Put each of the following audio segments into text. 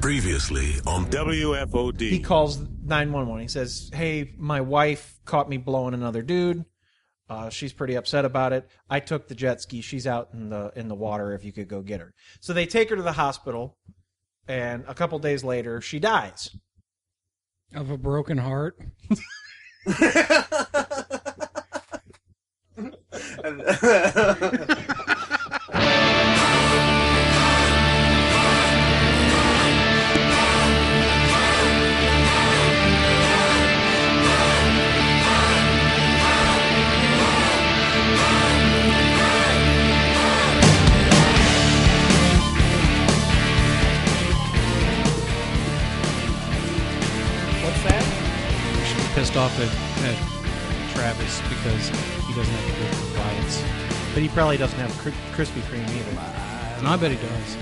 Previously on WFOD. He calls 911. He says, hey, my wife caught me blowing another dude. She's pretty upset about it. I took the jet ski. She's out in the water if you could go get her. So they take her to the hospital, and a couple days later, she dies. Of a broken heart? Pissed off at Travis because he doesn't have to go to the riots. But he probably doesn't have Krispy Kreme either. And I bet he does.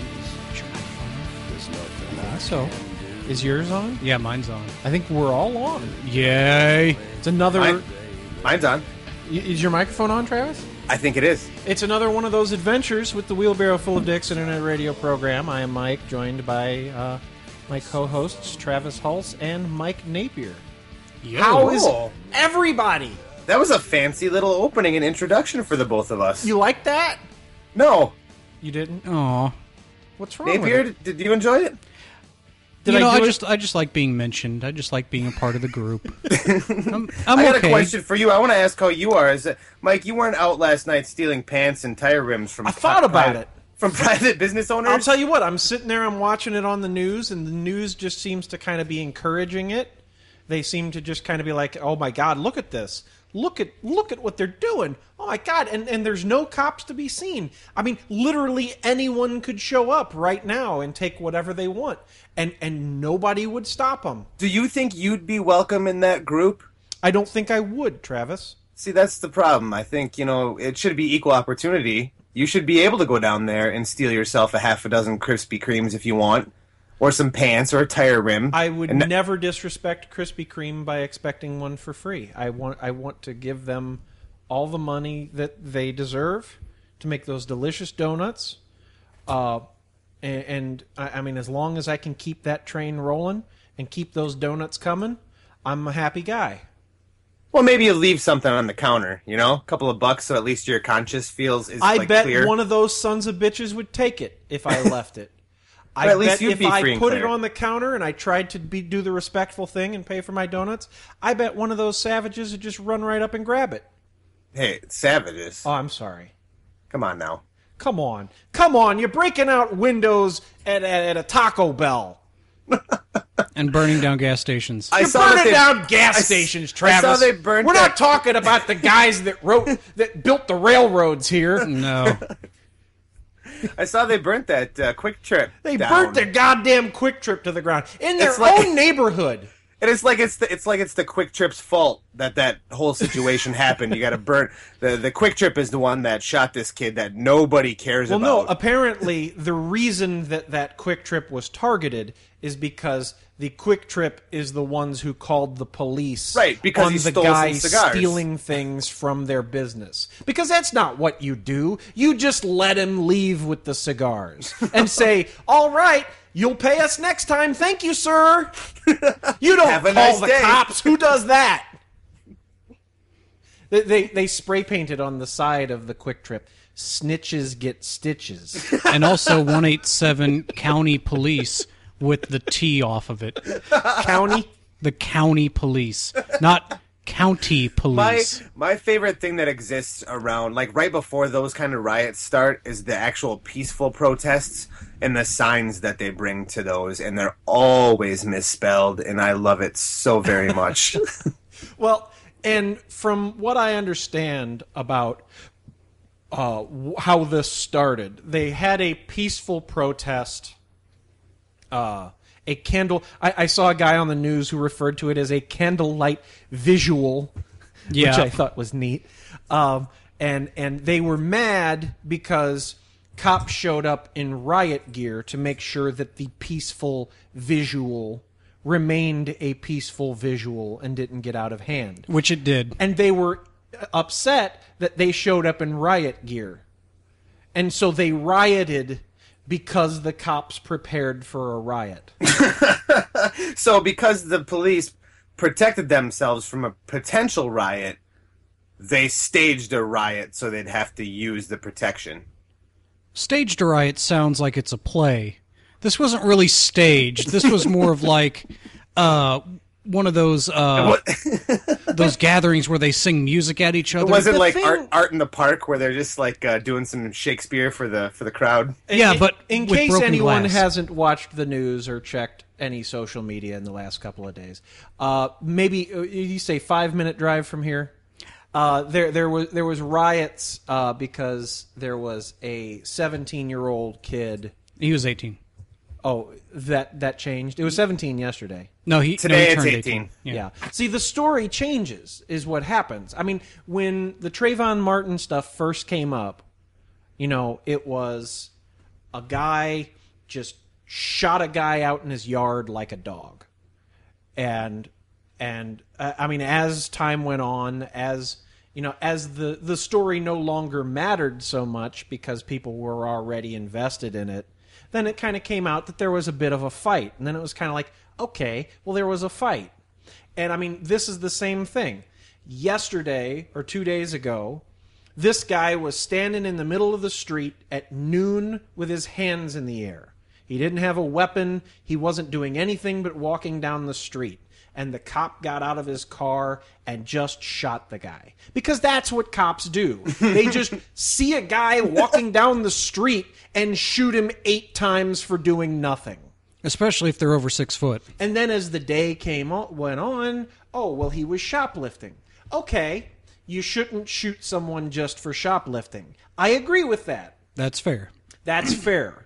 So, is yours on? Yeah, mine's on. I think we're all on. Yay! It's another... Mine's on. Is your microphone on, Travis? I think it is. It's another one of those adventures with the Wheelbarrow Full of Dicks internet radio program. I am Mike, joined by my co-hosts Travis Hulse and Mike Napier. Yo. How is everybody? That was a fancy little opening and introduction for the both of us. You like that? No. You didn't? Aw. What's wrong Napier, with it? did you enjoy it? I just like being mentioned. I just like being a part of the group. I'm I got okay. a question for you. I want to ask how you are. Mike, you weren't out last night stealing pants and tire rims from... I thought about it. From private business owners? I'll tell you what, I'm sitting there, I'm watching it on the news, and the news just seems to kind of be encouraging it. They seem to just kind of be like, oh my God, look at this. Look at what they're doing. Oh my God, and there's no cops to be seen. I mean, literally anyone could show up right now and take whatever they want, and nobody would stop them. Do you think you'd be welcome in that group? I don't think I would, Travis. See, that's the problem. I think, it should be equal opportunity. You should be able to go down there and steal yourself a half a dozen Krispy Kremes if you want. Or some pants, or a tire rim. I would never disrespect Krispy Kreme by expecting one for free. I want to give them all the money that they deserve to make those delicious donuts. And I mean, as long as I can keep that train rolling and keep those donuts coming, I'm a happy guy. Well, maybe you leave something on the counter, a couple of bucks, so at least your conscience feels is I bet clear. One of those sons of bitches would take it if I left it. I bet if I put it on the counter and I tried to do the respectful thing and pay for my donuts, I bet one of those savages would just run right up and grab it. Hey, savages. Oh, I'm sorry. Come on now. Come on! You're breaking out windows at a Taco Bell and burning down gas stations. You're burning down gas stations, Travis. I saw they burned. We're not talking about the guys that built the railroads here. No. I saw they burnt that Quick Trip. They down. burnt their goddamn Quick Trip to the ground in their own neighborhood. And it's like it's the Quick Trip's fault that whole situation happened. You got to burn the Quick Trip is the one that shot this kid that nobody cares about. Well, no. Apparently, the reason that Quick Trip was targeted is because the Quick Trip is the ones who called the police, right? Because on he the stole guy some cigars. stealing things from their business. Because that's not what you do. You just let him leave with the cigars and say, "All right, you'll pay us next time. Thank you, sir." You don't Have a call nice the day. cops. Who does that? They spray painted on the side of the Quick Trip. Snitches get stitches. And also 187 County Police with the T off of it. County? The County Police, not County Police. My favorite thing that exists around, like right before those kind of riots start, is the actual peaceful protests and the signs that they bring to those, and they're always misspelled, and I love it so very much. Well, and from what I understand about how this started, they had a peaceful protest. A candle. I saw a guy on the news who referred to it as a candlelight visual, which I thought was neat. And they were mad because cops showed up in riot gear to make sure that the peaceful visual remained a peaceful visual and didn't get out of hand. Which it did. And they were upset that they showed up in riot gear. And so they rioted Because the cops prepared for a riot. So because the police protected themselves from a potential riot, they staged a riot so they'd have to use the protection. Staged a riot sounds like it's a play. This wasn't really staged. This was more of like one of those those gatherings where they sing music at each other. It wasn't like thing- art in the park where they're just like doing some Shakespeare for the crowd. Yeah, but in with case broken anyone glass. hasn't watched the news or checked any social media in the last couple of days, maybe you say 5-minute drive from here. There was riots because there was a 17-year-old kid. He was 18. Oh, that changed. It was 17 yesterday. No, Today he it's turned 18. Yeah. See, the story changes is what happens. I mean, when the Trayvon Martin stuff first came up, it was a guy just shot a guy out in his yard like a dog. And I mean, as time went on, as the story no longer mattered so much because people were already invested in it, then it kind of came out that there was a bit of a fight. And then it was kind of like, okay, well, there was a fight. And I mean, this is the same thing. Yesterday or 2 days ago, this guy was standing in the middle of the street at noon with his hands in the air. He didn't have a weapon. He wasn't doing anything but walking down the street. And the cop got out of his car and just shot the guy. Because that's what cops do. They just see a guy walking down the street and shoot him 8 times for doing nothing. Especially if they're over 6 foot. And then as the day went on, oh, well, he was shoplifting. Okay, you shouldn't shoot someone just for shoplifting. I agree with that. That's fair. That's fair.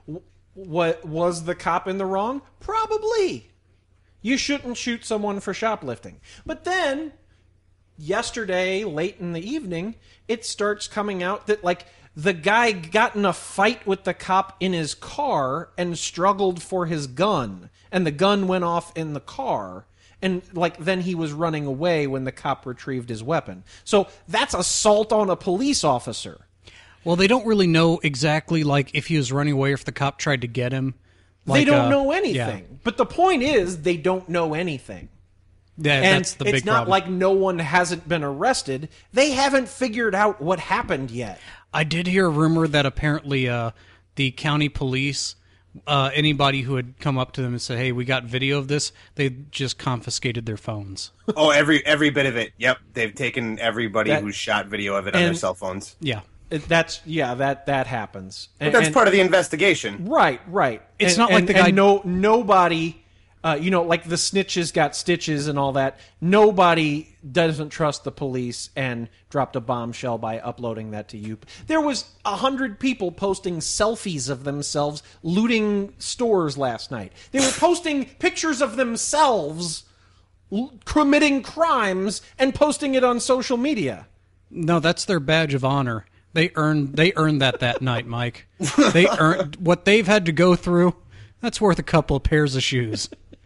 What was the cop in the wrong? Probably. You shouldn't shoot someone for shoplifting. But then, yesterday, late in the evening, it starts coming out that, like, the guy got in a fight with the cop in his car and struggled for his gun. And the gun went off in the car. And, like, then he was running away when the cop retrieved his weapon. So that's assault on a police officer. Well, they don't really know exactly, like, if he was running away or if the cop tried to get him. They Like, don't know anything. Yeah. But the point is, they don't know anything. Yeah, And that's the big it's not problem. like no one hasn't been arrested. They haven't figured out what happened yet. I did hear a rumor that apparently the county police, anybody who had come up to them and said, hey, we got video of this, they just confiscated their phones. Oh, every bit of it. Yep, they've taken everybody who shot video of it on their cell phones. Yeah. That happens. But that's part of the investigation. Right. It's not like the guy- nobody, like the snitches got stitches and all that. Nobody doesn't trust the police and dropped a bombshell by uploading that to you. There was 100 people posting selfies of themselves looting stores last night. They were posting pictures of themselves committing crimes and posting it on social media. No, that's their badge of honor. They earned that night, Mike. They earned what they've had to go through. That's worth a couple of pairs of shoes.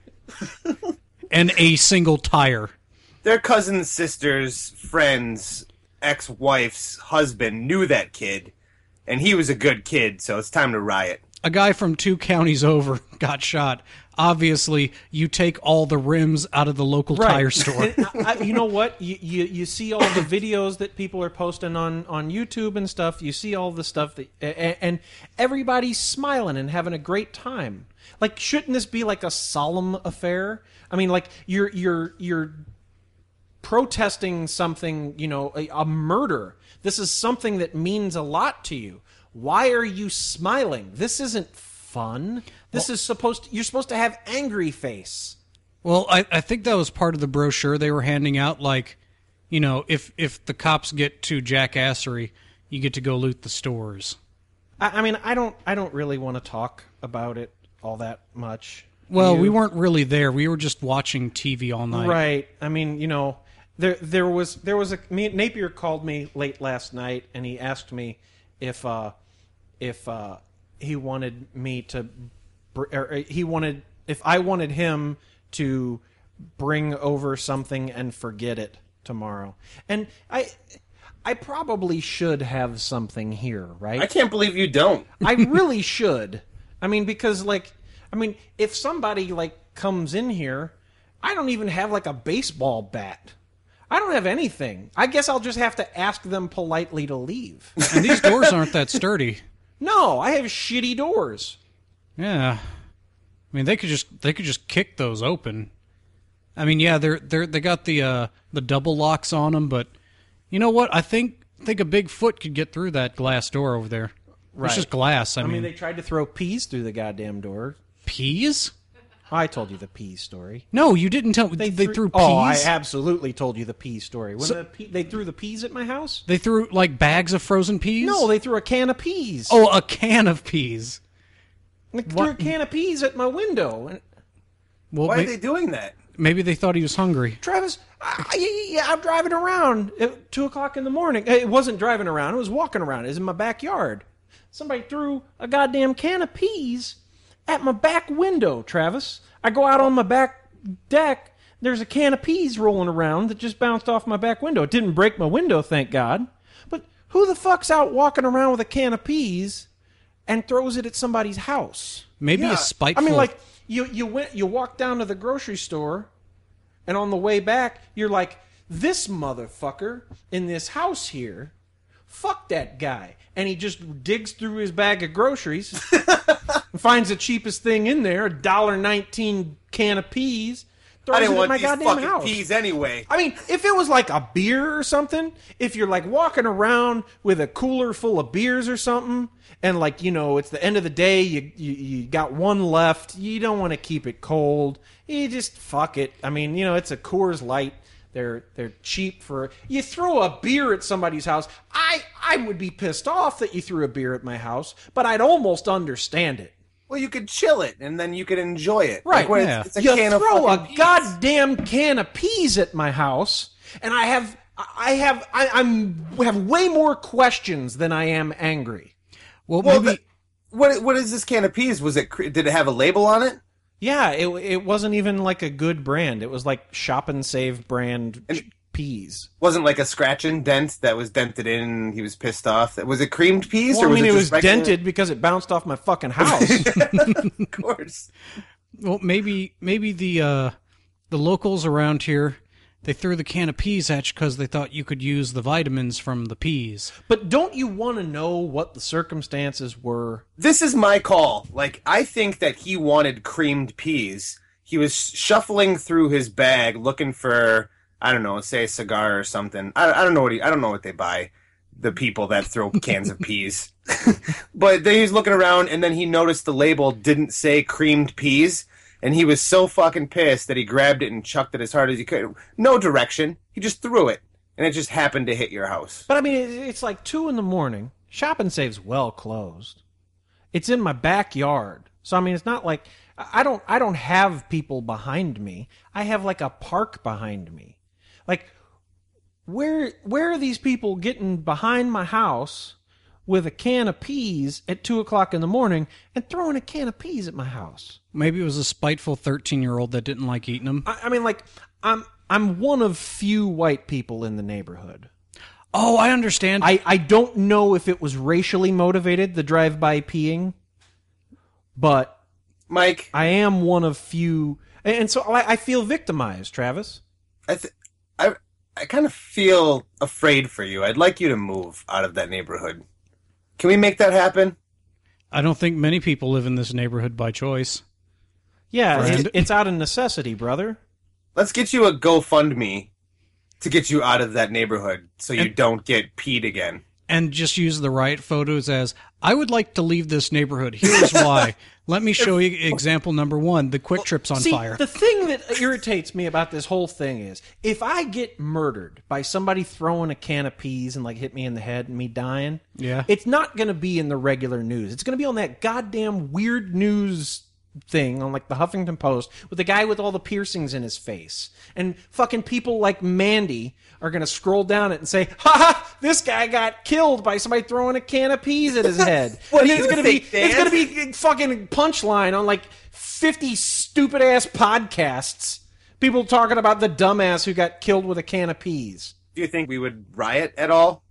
And a single tire. Their cousins, sisters, friends, ex-wife's husband knew that kid, and he was a good kid, so it's time to riot. A guy from 2 counties over got shot. Obviously, you take all the rims out of the local tire store. And you know what? You see all the videos that people are posting on YouTube and stuff. You see all the stuff that, and everybody's smiling and having a great time. Like, shouldn't this be like a solemn affair? I mean, like you're protesting something, a murder. This is something that means a lot to you. Why are you smiling? This isn't fun. This is you're supposed to have angry face. Well, I think that was part of the brochure they were handing out. Like, if the cops get to jackassery, you get to go loot the stores. I mean, I don't really want to talk about it all that much. Well, we weren't really there. We were just watching TV all night. Right. I mean, there was Napier called me late last night and he asked me if he wanted me to, or if I wanted him to bring over something and forget it tomorrow. And I probably should have something here, right? I can't believe you don't. I really should. I mean, because if somebody comes in here, I don't even have a baseball bat. I don't have anything. I guess I'll just have to ask them politely to leave. And these doors aren't that sturdy. No, I have shitty doors. Yeah. I mean, they could just kick those open. I mean, yeah, they got the double locks on them, but you know what? I think a big foot could get through that glass door over there. Right. It's just glass. I mean, they tried to throw peas through the goddamn door. peas? I told you the peas story. No, you didn't tell me. They threw peas? Oh, I absolutely told you the peas story. When they threw the peas at my house? They threw, bags of frozen peas? No, they threw a can of peas. Oh, a can of peas. They threw a can of peas at my window. Well, Why are they doing that? Maybe they thought he was hungry. Travis, I'm driving around at 2 o'clock in the morning. It wasn't driving around. It was walking around. It was in my backyard. Somebody threw a goddamn can of peas at my back window, Travis. I go out on my back deck. There's a can of peas rolling around that just bounced off my back window. It didn't break my window, thank God. But who the fuck's out walking around with a can of peas and throws it at somebody's house? Maybe a spiteful... I mean, you walk down to the grocery store, and on the way back, you're like, this motherfucker in this house here, fuck that guy. And he just digs through his bag of groceries and finds the cheapest thing in there, $1.19 can of peas, throws I didn't it at want my these goddamn fucking house. peas anyway. I mean, if it was like a beer or something, if you're walking around with a cooler full of beers or something, and it's the end of the day, you got one left, you don't want to keep it cold, you just fuck it. I mean, it's a Coors Light. They're cheap for... You throw a beer at somebody's house. I would be pissed off that you threw a beer at my house, but I'd almost understand it. Well, you could chill it, and then you could enjoy it. Right. Yeah. It's a You can of throw a fucking peas. goddamn can of peas at my house, and I have way more questions than I am angry. Well, Well, maybe... what is this can of peas? Did it have a label on it? Yeah, it wasn't even a good brand. It was Shop and Save brand peas. Wasn't like a scratch and dent that was dented in and he was pissed off? Was it creamed peas? Well, or was it just was regular? dented because it bounced off my fucking house. Of course. Well, maybe the locals around here, they threw the can of peas at you because they thought you could use the vitamins from the peas. But don't you want to know what the circumstances were? This is my call. I think that he wanted creamed peas. He was shuffling through his bag looking for, I don't know, say a cigar or something. I don't know what they buy, the people that throw cans of peas. But then he's looking around, and then he noticed the label didn't say creamed peas, and he was so fucking pissed that he grabbed it and chucked it as hard as he could. No direction. He just threw it, and it just happened to hit your house. But I mean, it's 2 a.m. Shop and Save's well closed. It's in my backyard, so I mean, it's not like I don't have people behind me. I have a park behind me. Where are these people getting behind my house with a can of peas at 2 o'clock in the morning and throwing a can of peas at my house? Maybe it was a spiteful 13-year-old that didn't like eating them. I mean, I'm one of few white people in the neighborhood. Oh, I understand. I don't know if it was racially motivated, the drive-by peeing, but Mike, I am one of few, and so I feel victimized, Travis. I kind of feel afraid for you. I'd like you to move out of that neighborhood. Can we make that happen? I don't think many people live in this neighborhood by choice. Yeah, Friend. it's out of necessity, brother. Let's get you a GoFundMe to get you out of that neighborhood so you don't get peed again. And just use the right photos as, I would like to leave this neighborhood. Here's why. Let me show you example number 1. The Quick Trip's on See, fire. the thing that irritates me about this whole thing is, if I get murdered by somebody throwing a can of peas and hit me in the head and me dying, Yeah. it's not going to be in the regular news. It's going to be on that goddamn weird news thing on the Huffington Post with the guy with all the piercings in his face. And fucking people like Mandy are going to scroll down it and say, ha, this guy got killed by somebody throwing a can of peas at his head. What And do it's you gonna think, be, It's Dan? going to be fucking punchline on 50 stupid ass podcasts. People talking about the dumbass who got killed with a can of peas. Do you think we would riot at all?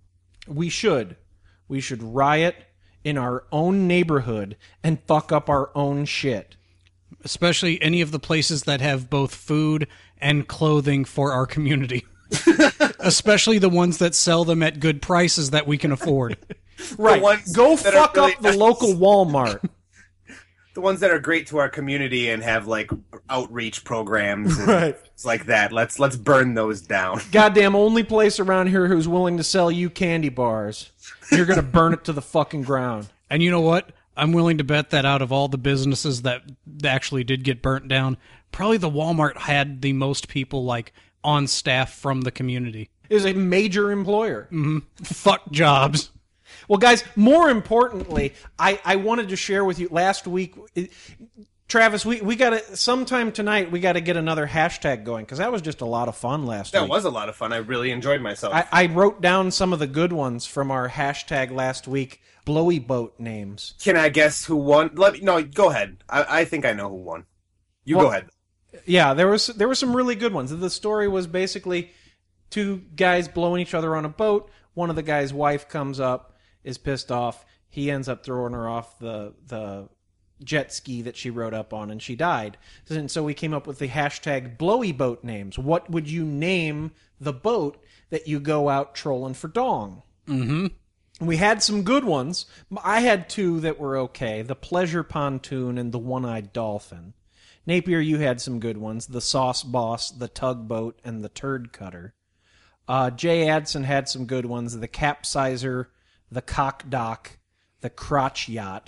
We should riot in our own neighborhood and fuck up our own shit. Especially any of the places that have both food and clothing for our community. Especially the ones that sell them at good prices that we can afford. Right. Go fuck really up the local Walmart. The ones that are great to our community and have like outreach programs and Right. things like that. Let's burn those down. Goddamn only place around here who's willing to sell you candy bars. You're going to burn it to the fucking ground. And you know what? I'm willing to bet that out of all the businesses that actually did get burnt down, probably the Walmart had the most people like on staff from the community. It is a major employer. Fuck jobs. Well, guys, more importantly, I wanted to share with you last week, Travis, we got to, sometime tonight, we got to get another hashtag going, because that was just a lot of fun last week. That was a lot of fun. I really enjoyed myself. I wrote down some of the good ones from our hashtag last week, blowy boat names. Can I guess who won? No, go ahead. I think I know who won. Go ahead. Yeah, there were some really good ones. The story was basically two guys blowing each other on a boat. One of the guy's wife comes up, is pissed off. He ends up throwing her off the jet ski that she rode up on, and she died. And so we came up with the hashtag blowy boat names. What would you name the boat that you go out trolling for dong? Mm-hmm. We had some good ones. I had two that were okay. The Pleasure Pontoon and the One-Eyed Dolphin. Napier, you had some good ones. The Sauce Boss, the Tugboat, and the Turd Cutter. Jay Adson had some good ones. The Capsizer, the Cock Dock, the Crotch Yacht.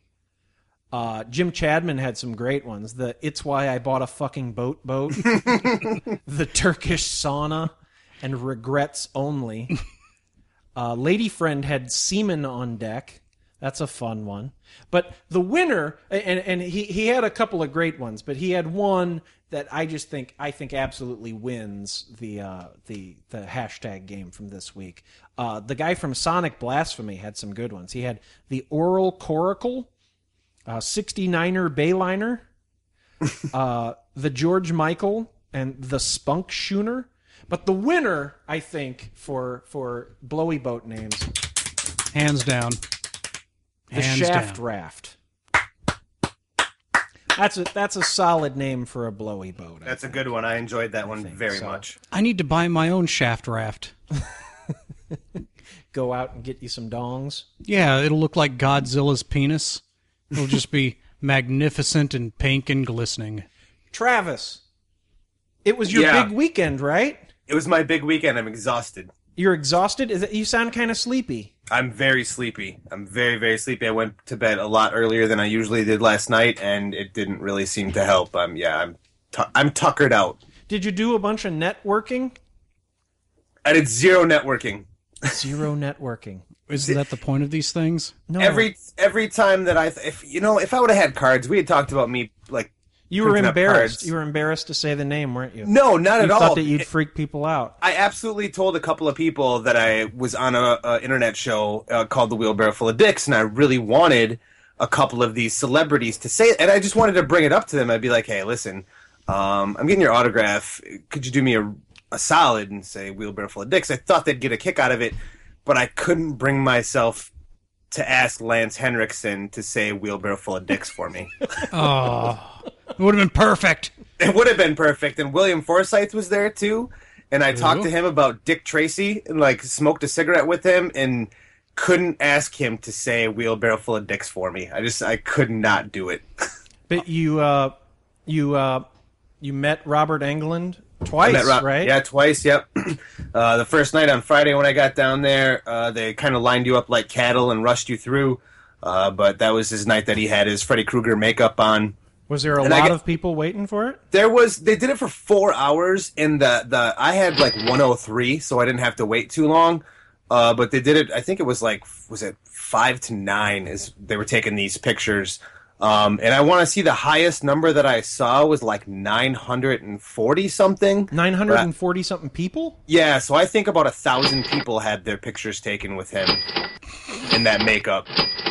Jim Chadman had some great ones. The It's Why I Bought a Fucking Boat, the Turkish Sauna, and Regrets Only. Lady Friend had Semen on Deck. That's a fun one. But the winner, and he had a couple of great ones, but he had one that I think absolutely wins the hashtag game from this week. The guy from Sonic Blasphemy had some good ones. He had the Oral Coracle, 69er Bayliner, the George Michael, and the Spunk Schooner. But the winner, I think, for blowy boat names, Hands down. the Shaft Raft. That's a solid name for a blowy boat. That's a good one. I enjoyed that one very much. I need to buy my own shaft raft. Go out and get you some dongs. Yeah, it'll look like Godzilla's penis. It'll just be magnificent and pink and glistening. Travis, it was your big weekend, right? It was my big weekend. I'm exhausted. You're exhausted? You sound kind of sleepy. I'm very sleepy. I'm very, very sleepy. I went to bed a lot earlier than I usually did last night, and it didn't really seem to help. I'm tuckered out. Did you do a bunch of networking? I did zero networking. Zero networking. Isn't that the point of these things? No. Every time that if I would have had cards, we had talked about me like You were printing up embarrassed. cards. You were embarrassed to say the name, weren't you? No, not at You all. thought that you'd freak people out. I absolutely told a couple of people that I was on a internet show called The Wheelbarrow Full of Dicks, and I really wanted a couple of these celebrities to say it, and I just wanted to bring it up to them. I'd be like, hey, listen, I'm getting your autograph. Could you do me a solid and say Wheelbarrow Full of Dicks? I thought they'd get a kick out of it, but I couldn't bring myself to ask Lance Henriksen to say Wheelbarrow Full of Dicks for me. Oh, it would have been perfect. It would have been perfect, and William Forsythe was there too, and I talked to him about Dick Tracy and like smoked a cigarette with him and couldn't ask him to say Wheelbarrow Full of Dicks for me. I could not do it. But you met Robert Englund twice, right? Yeah, twice, yep. The first night on Friday when I got down there, they kind of lined you up like cattle and rushed you through, but that was his night that he had his Freddy Krueger makeup on. Was there a lot of people waiting for it? They did it for 4 hours, and I had like 103, so I didn't have to wait too long. But they did it, I think it was like, was it 5 to 9 is they were taking these pictures. And I want to see the highest number that I saw was like 940 something. 940 something people? Yeah, so I think about 1,000 people had their pictures taken with him in that makeup.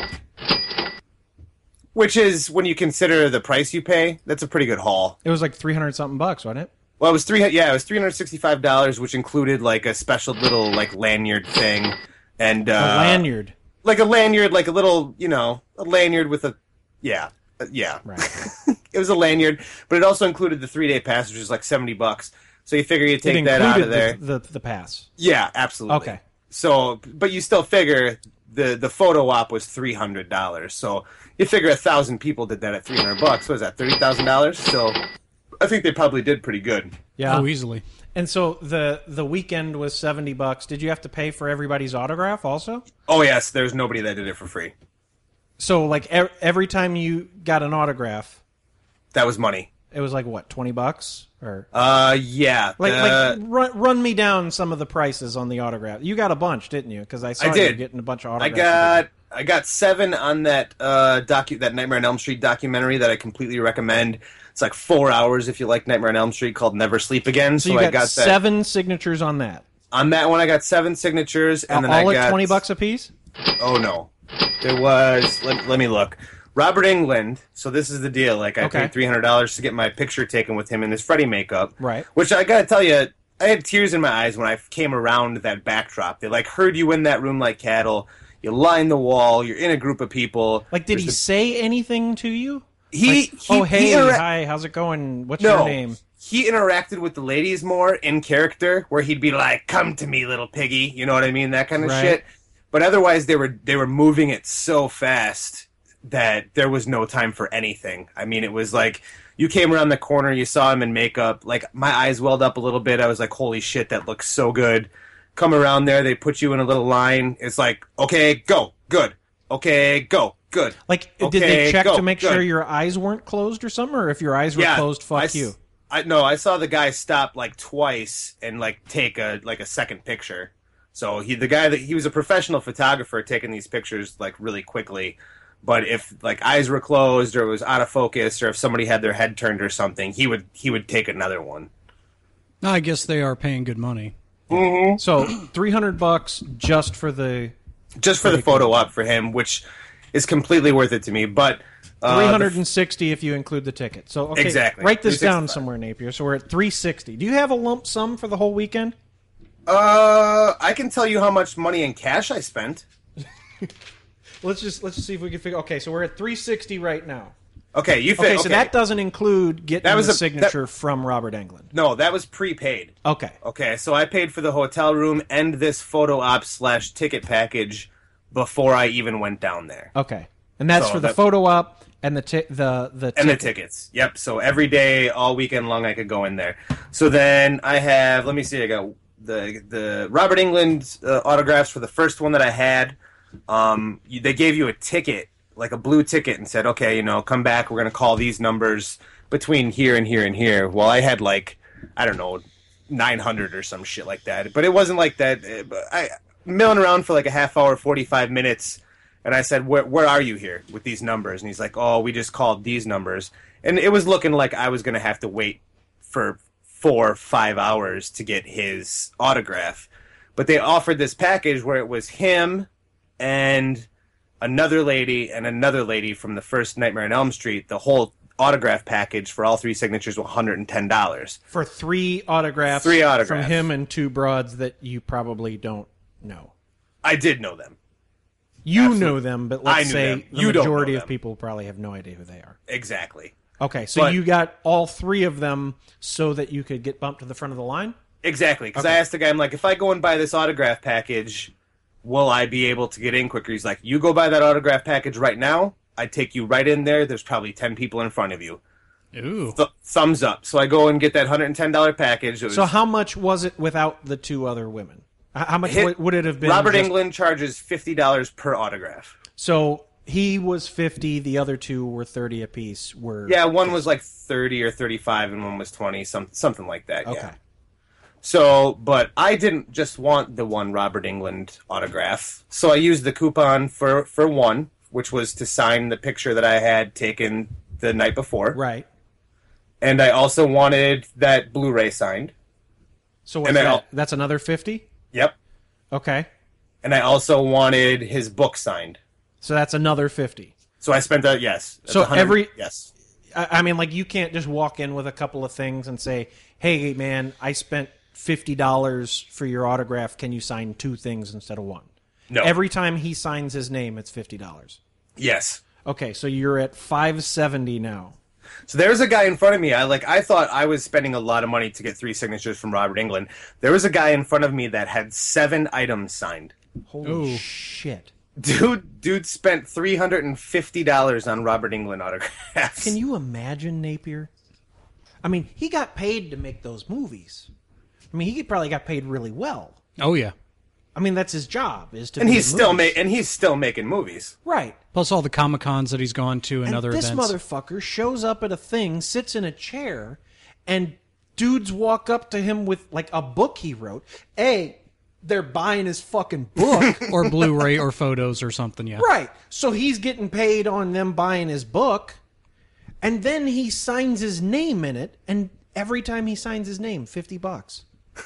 Which is, when you consider the price you pay, that's a pretty good haul. It was like 300 something bucks, wasn't it? Well, it was $365, which included like a special little like lanyard thing and A lanyard. like a lanyard, like a little, a lanyard with a, yeah. Right. It was a lanyard, but it also included the 3-day pass, which was like $70. So you figure you take that out of there. The pass. Yeah, absolutely. Okay. So, but you still figure the photo op was $300. So you figure 1,000 people did that at $300. What was that, $30,000? So I think they probably did pretty good. Yeah. Oh, easily. And so the weekend was $70. Did you have to pay for everybody's autograph also? Oh yes, there's nobody that did it for free. So like every time you got an autograph, That was money. it was like what, $20 or Yeah. run me down some of the prices on the autograph. You got a bunch, didn't you? Because I saw I did. you getting a bunch of autographs. I got 7 on that that Nightmare on Elm Street documentary that I completely recommend. It's like 4 hours if you like Nightmare on Elm Street, called Never Sleep Again. So you I got got 7 signatures on that. On that one, I got 7 signatures, and then All I at got $20 a piece. Oh no, there was. Let me look. Robert Englund. So this is the deal. Like I Okay. paid $300 to get my picture taken with him in his Freddy makeup. Right. Which I gotta tell you, I had tears in my eyes when I came around that backdrop. They like herd you in that room like cattle. You line the wall. You're in a group of people. Like, did he say anything to you? He Hi, how's it going? What's your name? He interacted with the ladies more in character, where he'd be like, "Come to me, little piggy," you know what I mean, that kind of Right. shit. But otherwise, they were moving it so fast that there was no time for anything. I mean, it was like you came around the corner, you saw him in makeup, like my eyes welled up a little bit. I was like, "Holy shit, that looks so good." Come around there, they put you in a little line. It's like, "Okay, go, good. Okay, go, good." Like, did Okay, they check go, to make good. sure your eyes weren't closed or something? Or if your eyes were closed, fuck you. I saw the guy stop like twice and like take a second picture. So he was a professional photographer taking these pictures like really quickly. But if like eyes were closed or it was out of focus or if somebody had their head turned or something, he would take another one. I guess they are paying good money. So $300 just for the Just for the photo op for him, which is completely worth it to me. But 360 if you include the ticket. So okay, Exactly. write this down 365. somewhere, Napier. So we're at 360. Do you have a lump sum for the whole weekend? I can tell you how much money in cash I spent. Let's just see if we can figure. Okay, so we're at 360 right now. Okay, Okay, so that doesn't include getting That was the a- signature from Robert Englund. No, that was prepaid. Okay. Okay, so I paid for the hotel room and this photo op / ticket package before I even went down there. Okay. And that's So for the that- photo op and the And the tickets. Yep. So every day, all weekend long, I could go in there. So then I have, let me see, I got the Robert Englund autographs for the first one that I had. They gave you a ticket, like a blue ticket, and said, okay, come back. We're going to call these numbers between here and here and here. Well, I had like, I don't know, 900 or some shit like that. But it wasn't like that. I milling around for like a half hour, 45 minutes. And I said, where are you here with these numbers? And he's like, oh, we just called these numbers. And it was looking like I was going to have to wait for 4 or 5 hours to get his autograph. But they offered this package where it was him and another lady from the first Nightmare on Elm Street. The whole autograph package for all 3 signatures was $110. for 3 autographs. 3 autographs. From him and 2 broads that you probably don't know. I did know them. You Absolutely. know them, but I let's knew say them. the You don't majority know of them. people probably have no idea who they are. Exactly. Okay, so But- you got all 3 of them so that you could get bumped to the front of the line? Exactly. Because I asked the guy, I'm like, if I go and buy this autograph package, will I be able to get in quicker? He's like, you go buy that autograph package right now. I take you right in there. There's probably 10 people in front of you. Ooh. Thumbs up. So I go and get that $110 package. It was, So how much was it without the 2 other women? How much would it have been? Robert just- Englund charges $50 per autograph. So he was 50, the other 2 were 30 apiece. Yeah, one was like 30 or 35 and one was 20, something like that. Okay. Yeah. So, but I didn't just want the one Robert Englund autograph. So I used the coupon for one, which was to sign the picture that I had taken the night before. Right. And I also wanted that Blu-ray signed. So what's And then that? That's another 50? Yep. Okay. And I also wanted his book signed. So that's another 50. So I spent that, yes. That's So 100 Yes. I mean, like, you can't just walk in with a couple of things and say, hey, man, I spent $50 for your autograph. Can you sign 2 things instead of 1? No. Every time he signs his name, it's $50. Yes. Okay, so you're at $570 now. So there's a guy in front of me. I thought I was spending a lot of money to get 3 signatures from Robert Englund. There was a guy in front of me that had 7 items signed. Holy shit. Dude spent $350 on Robert Englund autographs. Can you imagine Napier? I mean, he got paid to make those movies. I mean, he probably got paid really well. Oh yeah. I mean, that's his job, is to And make he's still making movies. Right. Plus all the Comic-Cons that he's gone to and other this events. motherfucker shows up at a thing, sits in a chair, and dudes walk up to him with, like, a book he wrote. They're buying his fucking book. Or Blu-ray or photos or something, yeah. Right. So he's getting paid on them buying his book, and then he signs his name in it, and every time he signs his name, $50.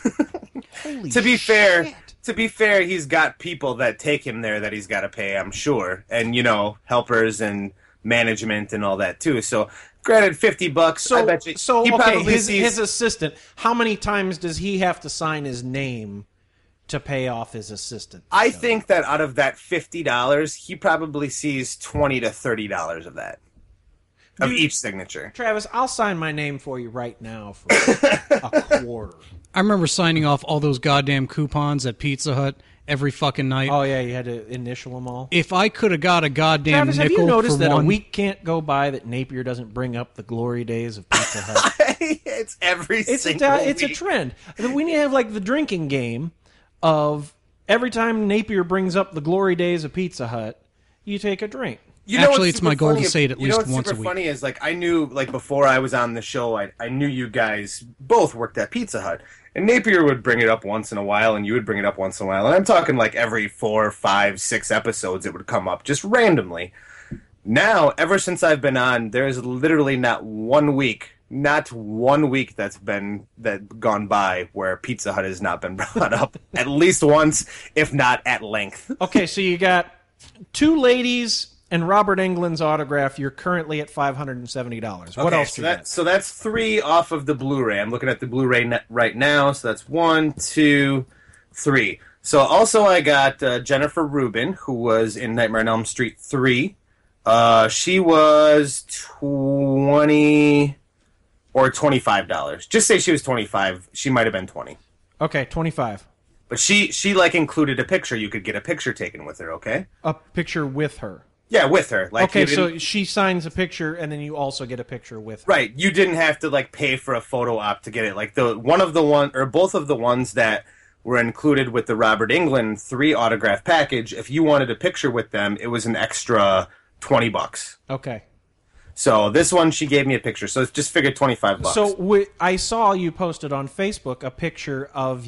Holy To be shit. fair, he's got people that take him there that he's got to pay, I'm sure. And, helpers and management and all that, too. So, granted, $50, I bet you. He probably his assistant, how many times does he have to sign his name to pay off his assistant? I think that out of that $50, he probably sees $20 to $30 of that. Of each signature. Travis, I'll sign my name for you right now for a quarter. I remember signing off all those goddamn coupons at Pizza Hut every fucking night. Oh, yeah, you had to initial them all. If I could have got a goddamn Travis, have nickel you noticed for that one, a week can't go by that Napier doesn't bring up the glory days of Pizza Hut? It's every It's single it's a week. trend. We need to have, like, the drinking game of every time Napier brings up the glory days of Pizza Hut, you take a drink. Actually, what's it's my super goal to funny- say it at you know least what's once a super week. funny is, I knew, before I was on the show, I knew you guys both worked at Pizza Hut. And Napier would bring it up once in a while, and you would bring it up once in a while. And I'm talking, every 4, 5, 6 episodes it would come up, just randomly. Now, ever since I've been on, there's literally not one week that's gone by where Pizza Hut has not been brought up. At least once, if not at length. Okay, so you got 2 ladies and Robert Englund's autograph. You're currently at $570. What Okay, else do you got? So that's 3 off of the Blu-ray. I'm looking at the Blu-ray right now. So that's 1, 2, 3. So also I got Jennifer Rubin, who was in Nightmare on Elm Street 3. She was $20 or $25. Just say she was $25. She might have been $20. Okay, 25. But she included a picture. You could get a picture taken with her, okay? A picture with her. Yeah, with her. Okay, you so didn't- she signs a picture, and then you also get a picture with her. Right, you didn't have to pay for a photo op to get it. Both of the ones that were included with the Robert Englund 3 autograph package, if you wanted a picture with them, it was an extra $20. Okay. So this one, she gave me a picture. So just figured $25. So I saw you posted on Facebook a picture of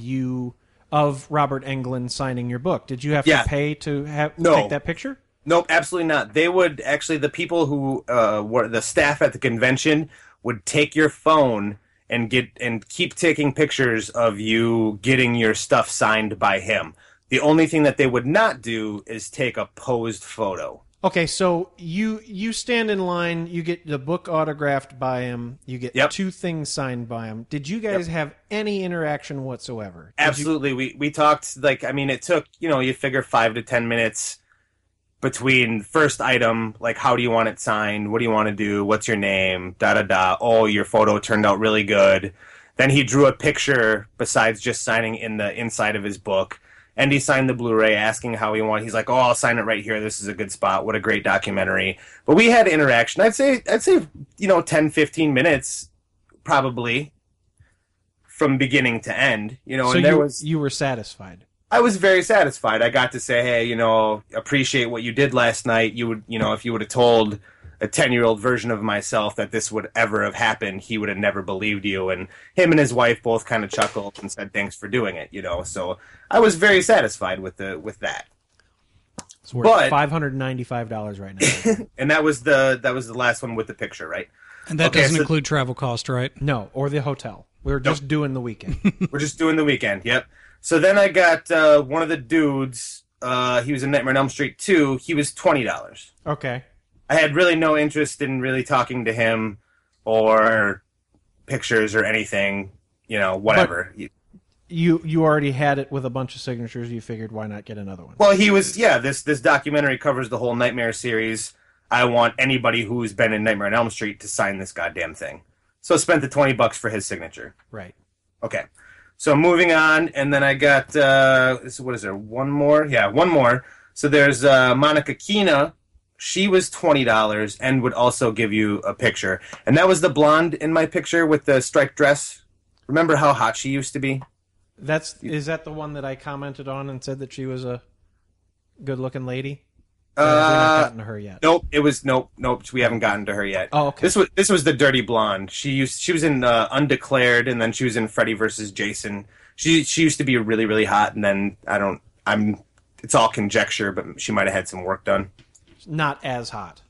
Robert Englund signing your book. Did you have Yeah. to pay to No. take that picture? Nope, absolutely not. They would actually, the people who were the staff at the convention would take your phone and keep taking pictures of you getting your stuff signed by him. The only thing that they would not do is take a posed photo. Okay, so you stand in line, you get the book autographed by him, you get Yep. 2 things signed by him. Did you guys have any interaction whatsoever? Absolutely. We talked, it took, you figure 5 to 10 minutes between first item, how do you want it signed? What do you want to do? What's your name? Da-da-da. Oh, your photo turned out really good. Then he drew a picture besides just signing in the inside of his book. And he signed the Blu-ray asking how he wanted. He's like, oh, I'll sign it right here. This is a good spot. What a great documentary. But we had interaction. I'd say 10, 15 minutes probably from beginning to end. So And you were satisfied. I was very satisfied. I got to say, hey, appreciate what you did last night. You would, if you would have told a 10-year-old version of myself that this would ever have happened, he would have never believed you. And him and his wife both kind of chuckled and said, thanks for doing it, So I was very satisfied with that. It's worth $595 right now. And that was the last one with the picture, right? And that Okay, doesn't so- include travel cost, right? No, or the hotel. We were just doing the weekend. We're just doing the weekend. Yep. So then I got one of the dudes. He was in Nightmare on Elm Street 2. He was $20. Okay. I had really no interest in really talking to him or pictures or anything. Whatever. you already had it with a bunch of signatures. You figured, why not get another one? Well, this documentary covers the whole Nightmare series. I want anybody who's been in Nightmare on Elm Street to sign this goddamn thing. So I spent the $20 for his signature. Right. Okay. So moving on, and then I got, what is there, one more? Yeah, one more. So there's Monica Keena. She was $20 and would also give you a picture. And that was the blonde in my picture with the striped dress. Remember how hot she used to be? Is that the one that I commented on and said that she was a good-looking lady? Or have we not gotten to her yet? Nope. Nope. We haven't gotten to her yet. Oh, okay. This was the dirty blonde. She was in Undeclared, and then she was in Freddy vs. Jason. She used to be really, really hot, and then it's all conjecture, but she might have had some work done. Not as hot.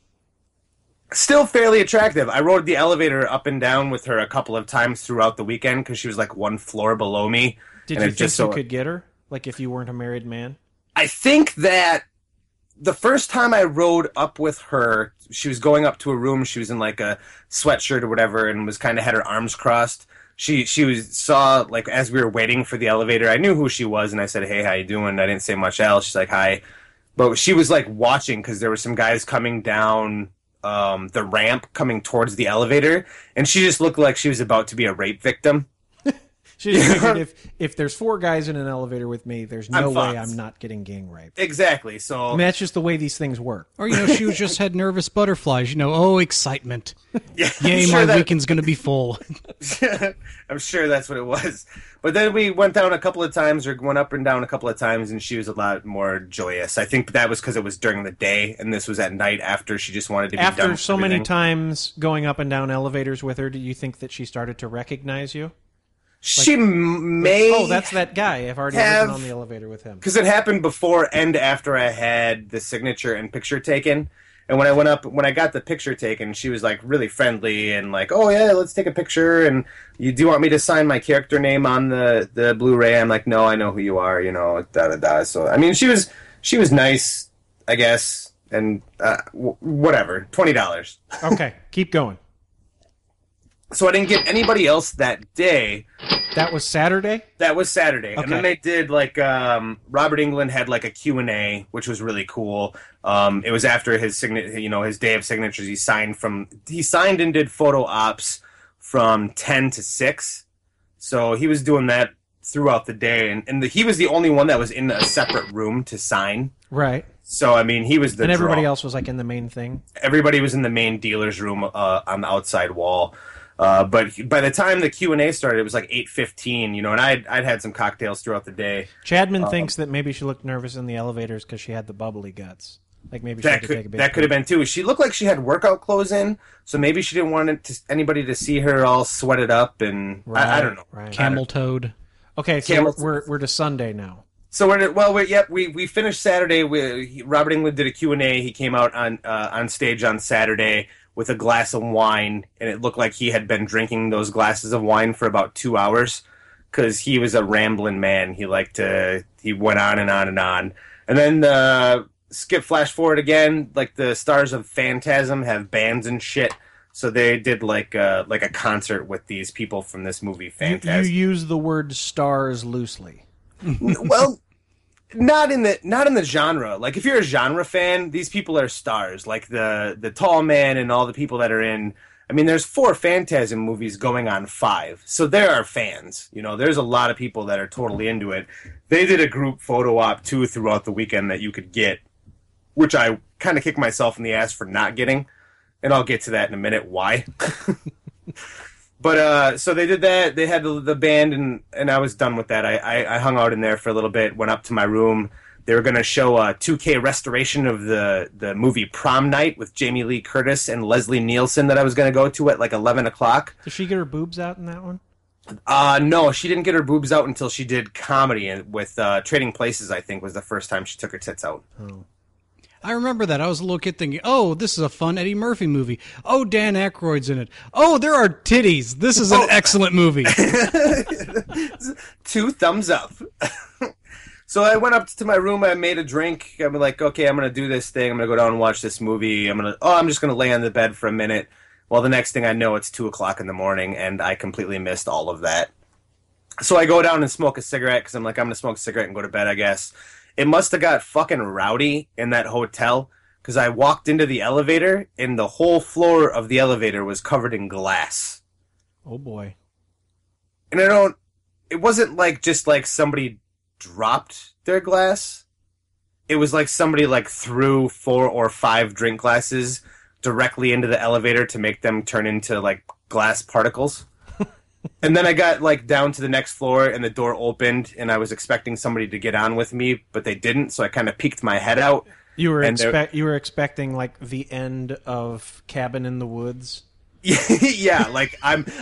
Still fairly attractive. I rode the elevator up and down with her a couple of times throughout the weekend because she was like one floor below me. Did you think you could get her? Like if you weren't a married man? I think that the first time I rode up with her, she was going up to a room. She was in like a sweatshirt or whatever and was kind of had her arms crossed. She saw, like, as we were waiting for the elevator, I knew who she was, and I said, "Hey, how you doing?" I didn't say much else. She's like, "Hi." But she was, like, watching because there were some guys coming down the ramp coming towards the elevator, and she just looked like she was about to be a rape victim. She just figured if there's 4 guys in an elevator with me, there's no way I'm not getting gang raped. Exactly. So I mean, that's just the way these things work. Or, she was just had nervous butterflies. Excitement. yeah, Yay, my weekend's going to be full. I'm sure that's what it was. But then we went down a couple of times, or went up and down a couple of times, and she was a lot more joyous. I think that was because it was during the day, and this was at night after she just wanted to be done with After so everything. many times going up and down elevators with her, do you think that she started to recognize you? She may. Oh, that's that guy. I've already ridden on the elevator with him. Because it happened before and after I had the signature and picture taken. And when I got the picture taken, she was like really friendly and like, "Oh yeah, let's take a picture." And do you want me to sign my character name on the Blu-ray? I'm like, "No, I know who you are." Da da da. So I mean, she was nice, I guess, and whatever. $20. Okay, keep going. So I didn't get anybody else that day. That was Saturday? That was Saturday. Okay. And then they did like Robert Englund had like a Q&A, which was really cool. It was after his his day of signatures. He signed and did photo ops from 10 to 6. So he was doing that throughout the day, and he was the only one that was in a separate room to sign. Right. So I mean, he was the and everybody draw. else was like in the main thing. Everybody was in the main dealer's room on the outside wall. But by the time the Q&A started, it was like 8:15, and I'd had some cocktails throughout the day. Chadman thinks that maybe she looked nervous in the elevators because she had the bubbly guts. Like maybe she had to take a big that could have been too. She looked like she had workout clothes in, so maybe she didn't want anybody to see her all sweated up and I don't know. Right. Camel toed. Okay, so we're to Sunday now. So we finished Saturday. Robert Englund did a Q&A. He came out on stage on Saturday with a glass of wine, and it looked like he had been drinking those glasses of wine for about 2 hours because he was a rambling man. He went on and on and on. And then flash forward again, like the stars of Phantasm have bands and shit. So they did like a concert with these people from this movie, Phantasm. You use the word stars loosely. Well, not in the genre. Like if you're a genre fan, these people are stars. Like the Tall Man and all the people that are in. I mean, there's 4 Phantasm movies going on 5, so there are fans. There's a lot of people that are totally into it. They did a group photo op too throughout the weekend that you could get, which I kind of kicked myself in the ass for not getting, and I'll get to that in a minute. Why? But so they did that. They had the band, and I was done with that. I hung out in there for a little bit, went up to my room. They were going to show a 2K restoration of the movie Prom Night with Jamie Lee Curtis and Leslie Nielsen that I was going to go to at like 11 o'clock. Did she get her boobs out in that one? No, she didn't get her boobs out until she did comedy with Trading Places, I think, was the first time she took her tits out. Oh. I remember that. I was a little kid thinking, oh, this is a fun Eddie Murphy movie. Oh, Dan Aykroyd's in it. Oh, there are titties. This is an excellent movie. 2 thumbs up. So I went up to my room. I made a drink. I'm like, okay, I'm going to do this thing. I'm going to go down and watch this movie. I'm just going to lay on the bed for a minute. Well, the next thing I know, it's 2 o'clock in the morning, and I completely missed all of that. So I go down and smoke a cigarette because I'm like, I'm going to smoke a cigarette and go to bed, I guess. It must have got fucking rowdy in that hotel because I walked into the elevator and the whole floor of the elevator was covered in glass. Oh boy. And it wasn't like just like somebody dropped their glass. It was like somebody like threw 4 or 5 drink glasses directly into the elevator to make them turn into like glass particles. And then I got like down to the next floor and the door opened and I was expecting somebody to get on with me, but they didn't. So I kind of peeked my head out. You were expecting like the end of Cabin in the Woods. Yeah, like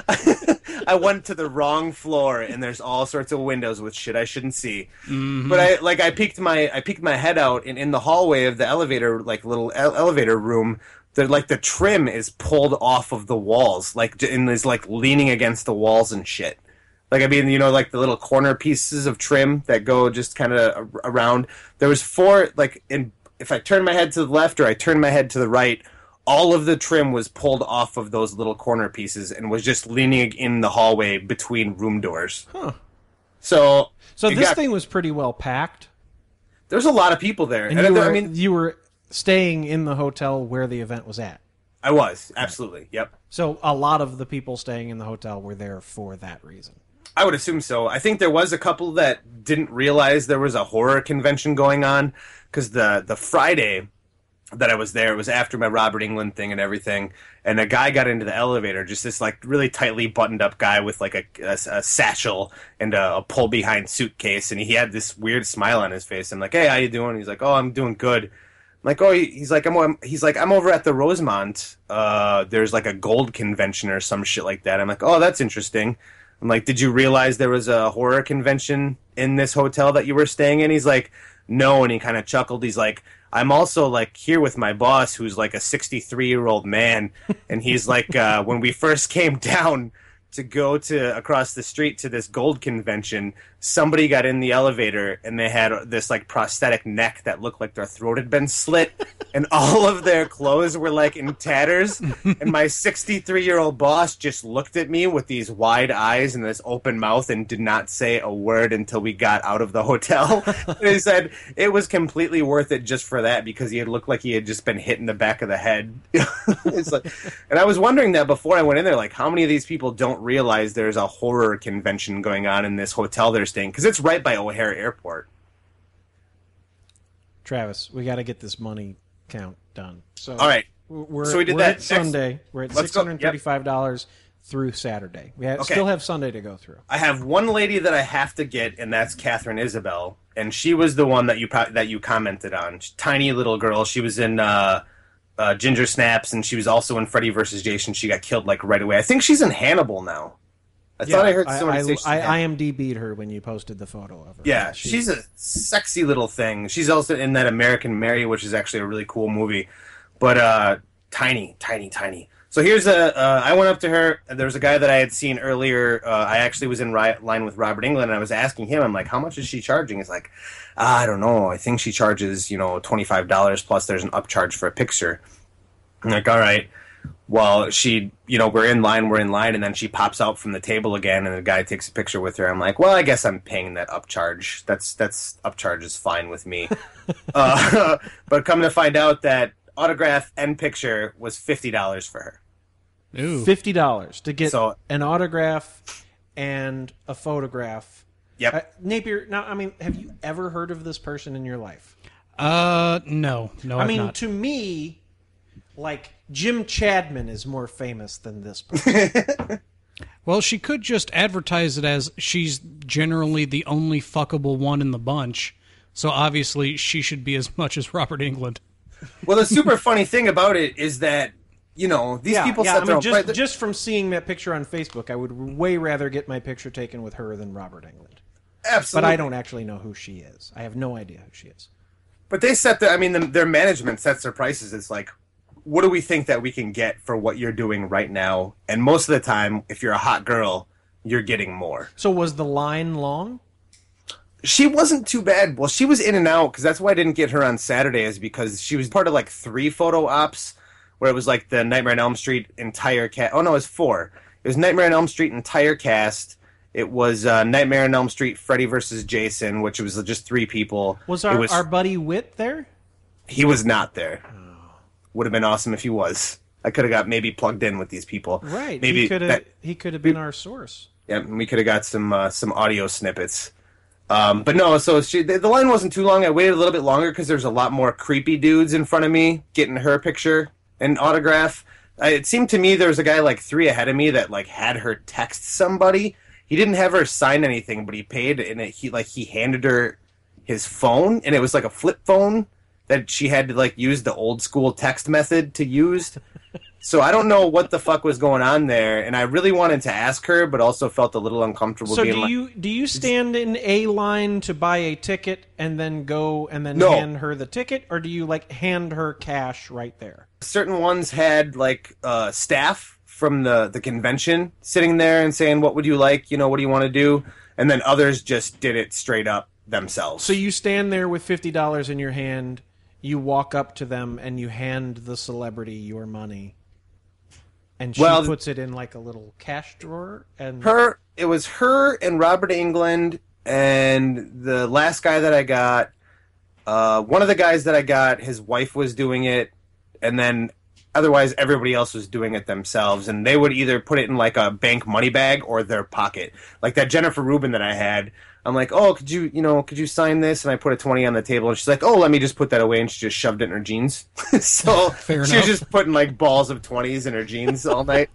I went to the wrong floor and there's all sorts of windows with shit I shouldn't see. Mm-hmm. But I peeked my head out and in the hallway of the elevator, like little elevator room, the trim is pulled off of the walls, like, and is like leaning against the walls and shit. Like, I mean, you know, like the little corner pieces of trim that go just kind of around. There was 4, like, if I turn my head to the left or I turn my head to the right, all of the trim was pulled off of those little corner pieces and was just leaning in the hallway between room doors. Huh. So this thing was pretty well packed. There's a lot of people there. And you were staying in the hotel where the event was at. I was, absolutely, yep. So a lot of the people staying in the hotel were there for that reason. I would assume so. I think there was a couple that didn't realize there was a horror convention going on, because the Friday that I was there, it was after my Robert Englund thing and everything, and a guy got into the elevator, just this like really tightly buttoned up guy with like a satchel and a pull behind suitcase, and he had this weird smile on his face. I'm like, hey, how you doing? He's like, oh, I'm doing good. I'm like, oh, he's like, I'm over at the Rosemont. There's like a gold convention or some shit like that. I'm like, oh, that's interesting. I'm like, did you realize there was a horror convention in this hotel that you were staying in? He's like, no, and he kind of chuckled. He's like, I'm also like here with my boss, who's like a 63-year-old man, and he's like, when we first came down to go to across the street to this gold convention, somebody got in the elevator and they had this like prosthetic neck that looked like their throat had been slit, and all of their clothes were like in tatters, and my 63-year-old boss just looked at me with these wide eyes and this open mouth and did not say a word until we got out of the hotel. And he said it was completely worth it just for that, because he had looked like he had just been hit in the back of the head. It's like, and I was wondering that before I went in there, like, how many of these people don't realize there's a horror convention going on in this hotel they're staying, because it's right by O'Hare Airport. Travis, we got to get this money count done. So all right, so we did that Sunday. We're at $635 through Saturday. We still have Sunday to go through. I have one lady that I have to get, and that's Catherine Isabel, and she was the one that you commented on. Tiny little girl. She was in Ginger Snaps, and she was also in Freddy vs. Jason. She got killed like right away. I think she's in Hannibal now. I thought I heard somebody say she's I IMDb'd her when you posted the photo of her. Yeah, she's a sexy little thing. She's also in that American Mary, which is actually a really cool movie. But tiny. So here's I went up to her. There was a guy that I had seen earlier. I actually was in line with Robert Englund, and I was asking him, I'm like, how much is she charging? He's like, I don't know. I think she charges, $25 plus there's an upcharge for a picture. I'm like, all right. Well, she, we're in line, and then she pops out from the table again, and the guy takes a picture with her. I'm like, well, I guess I'm paying that upcharge. That's upcharge is fine with me. But come to find out that autograph and picture was $50 for her. Ooh. $50 to get an autograph and a photograph. Yep. Napier, now, I mean, have you ever heard of this person in your life? No, I mean, not. To me, like, Jim Chadman is more famous than this person. Well, she could just advertise it as she's generally the only fuckable one in the bunch, so obviously she should be as much as Robert Englund. Well, the super funny thing about it is that, these people set their own price. Just from seeing that picture on Facebook, I would way rather get my picture taken with her than Robert Englund. Absolutely. But I don't actually know who she is. I have no idea who she is. But they set their management sets their prices. It's like, what do we think that we can get for what you're doing right now? And most of the time, if you're a hot girl, you're getting more. So was the line long? She wasn't too bad. Well, she was in and out, because that's why I didn't get her on Saturday, is because she was part of like 3 photo ops, where it was like the Nightmare on Elm Street entire cast. Oh, no, it was 4. It was Nightmare on Elm Street entire cast. It was Nightmare on Elm Street, Freddy versus Jason, which was just 3 people. Was our buddy Whit there? He was not there. Would have been awesome if he was. I could have got maybe plugged in with these people. Right. Maybe he could have been our source. Yeah, we could have got some audio snippets. But no, so the line wasn't too long. I waited a little bit longer because there's a lot more creepy dudes in front of me getting her picture and autograph. It seemed to me there was a guy like 3 ahead of me that like had her text somebody. He didn't have her sign anything, but he paid, and he handed her his phone, and it was like a flip phone that she had to like use the old school text method to use. So I don't know what the fuck was going on there, and I really wanted to ask her, but also felt a little uncomfortable. So being do you stand in a line to buy a ticket and then go and then No. hand her the ticket, or do you like hand her cash right there? Certain ones had like staff from the convention sitting there and saying, "What would you like? What do you want to do?" And then others just did it straight up themselves. So you stand there with $50 in your hand, you walk up to them, and you hand the celebrity your money. And she puts it in like a little cash drawer. And it was her and Robert Englund and the last guy that I got. One of the guys that I got, his wife was doing it, and then otherwise everybody else was doing it themselves. And they would either put it in like a bank money bag or their pocket. Like that Jennifer Rubin that I had. I'm like, oh, could you sign this? And I put a 20 on the table, and she's like, oh, let me just put that away, and she just shoved it in her jeans. So Fair she enough. was just putting like balls of 20s in her jeans all night.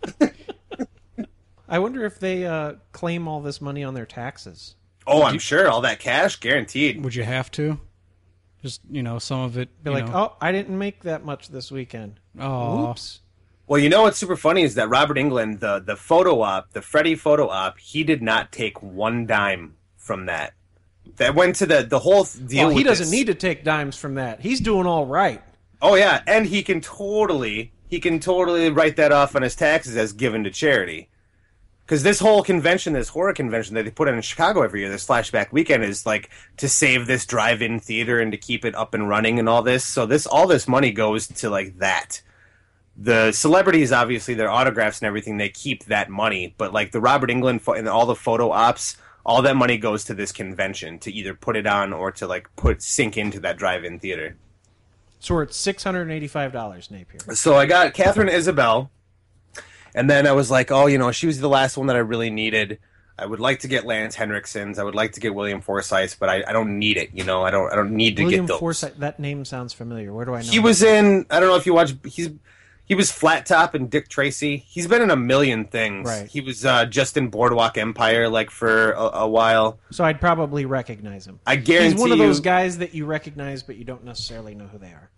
I wonder if they claim all this money on their taxes. Oh, I'm sure all that cash, guaranteed. Would you have to? Just, some of it. Be like, oh, I didn't make that much this weekend. Oh, Oops. Well, what's super funny is that Robert Englund, the photo op, the Freddy photo op, he did not take one dime from that. That went to the whole deal. Well, he with doesn't this. need to take dimes from that. He's doing all right. Oh yeah, and he can totally write that off on his taxes as given to charity. Because this whole convention, this horror convention that they put on in Chicago every year, this Flashback Weekend, is like to save this drive-in theater and to keep it up and running and all this. So all this money goes to like that. The celebrities, obviously, their autographs and everything, they keep that money. But like the Robert Englund and all the photo ops, all that money goes to this convention to either put it on or to like sink into that drive-in theater. So we're at $685, Napier. So I got Catherine Isabel, and then I was like, oh, she was the last one that I really needed. I would like to get Lance Henriksen's. I would like to get William Forsythe, but I don't need it. I don't need to William get those. Forsythe, that name sounds familiar. Where do I know He him? was in. I don't know if you watch. He was Flat Top and Dick Tracy. He's been in a million things. Right. He was just in Boardwalk Empire like for a while. So I'd probably recognize him. I guarantee He's one of those you- guys that you recognize, but you don't necessarily know who they are.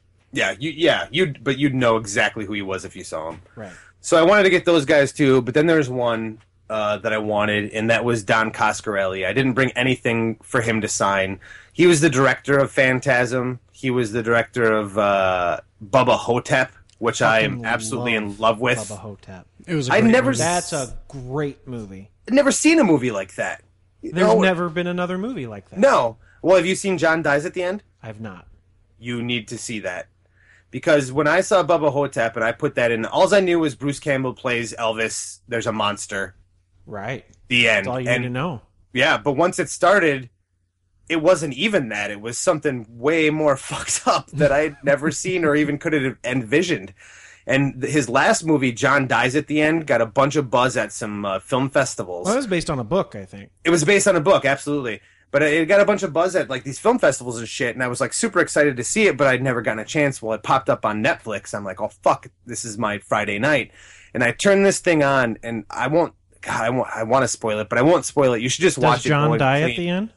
But you'd know exactly who he was if you saw him. Right. So I wanted to get those guys too, but then there's one that I wanted, and that was Don Coscarelli. I didn't bring anything for him to sign. He was the director of Phantasm. He was the director of Bubba Hotep, which I am Fucking absolutely love in love with. Bubba Hotep. it was. A I great never movie. That's a great movie. I've never seen a movie like that. There's never been another movie like that. No. Well, have you seen John Dies at the End? I've not. You need to see that. Because when I saw Bubba Hotep and I put that in, all I knew was Bruce Campbell plays Elvis. There's a monster. Right. The end. That's all you need to know. Yeah, but once it started, it wasn't even that. It was something way more fucked up that I'd never seen or even could have envisioned. And his last movie, John Dies at the End, got a bunch of buzz at some film festivals. Well, that was based on a book, I think. It was based on a book, absolutely. But it got a bunch of buzz at like these film festivals and shit, and I was like super excited to see it, but I'd never gotten a chance. Well, it popped up on Netflix. I'm like, oh fuck, this is my Friday night, and I turned this thing on, and I want to spoil it, but I won't spoil it. You should just watch Does it. John going die clean. at the end?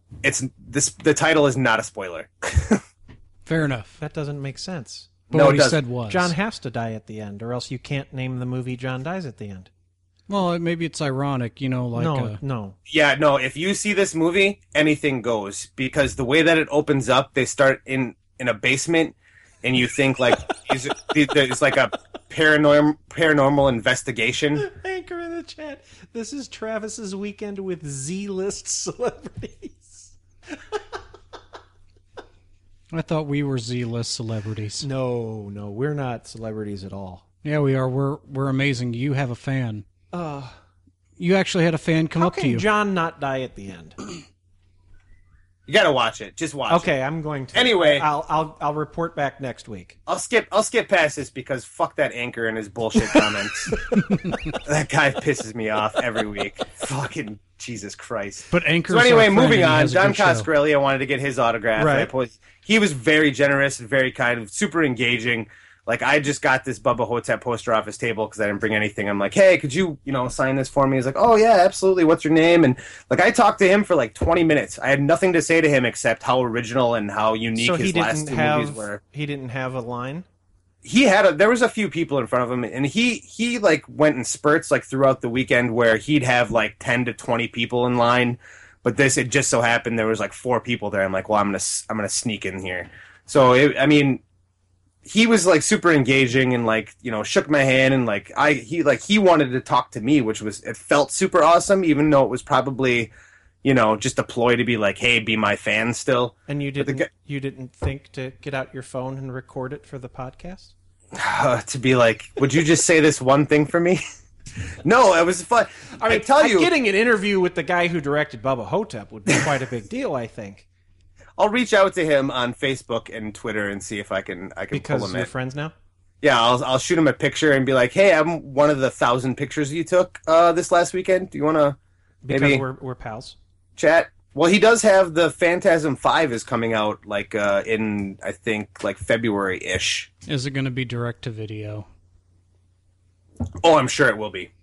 The title is not a spoiler. Fair enough. That doesn't make sense. But No, what it he doesn't. said was John has to die at the end, or else you can't name the movie John Dies at the end. Well, maybe it's ironic, like No. Yeah, no, if you see this movie, anything goes, because the way that it opens up, they start in a basement, and you think like it's like a paranormal investigation. Anchor in the chat. This is Travis's weekend with Z-list celebrities. I thought we were Z-list celebrities. No, we're not celebrities at all. Yeah, we are. We're amazing. You have a fan. You actually had a fan come How up to can you. John not die at the end? You gotta watch it. Just watch it. Okay, I'm going to. Anyway. I'll report back next week. I'll skip past this because fuck that anchor and his bullshit comments. That guy pisses me off every week. Fucking Jesus Christ. But Anchor's So anyway, our friend moving and he on. has a John good show. Coscarelli, I wanted to get his autograph. Right. He was very generous and very kind, super engaging. Like, I just got this Bubba Hotep poster off his table because I didn't bring anything. I'm like, hey, could you, sign this for me? He's like, oh, yeah, absolutely. What's your name? And, I talked to him for, 20 minutes. I had nothing to say to him except how original and how unique So his last two movies were. He didn't have a line? There was a few people in front of him, and he went in spurts, throughout the weekend where he'd have, 10 to 20 people in line. But it just so happened there was, 4 people there. I'm like, well, I'm gonna sneak in here. So, he was super engaging and shook my hand and he wanted to talk to me, it felt super awesome, even though it was probably just a ploy to be like, hey, be my fan still. And you didn't think to get out your phone and record it for the podcast? To be like, would you just say this one thing for me? No, it was fun. I tell you, getting an interview with the guy who directed Bubba Hotep would be quite a big deal, I think. I'll reach out to him on Facebook and Twitter and see if I can pull Because him you're in. friends now? Yeah, I'll shoot him a picture and be like, hey, I'm one of the 1,000 pictures you took this last weekend. Do you want to Because maybe we're pals. chat? Well, he does have the Phantasm 5 is coming out in I think February-ish. Is it going to be direct to video? Oh, I'm sure it will be.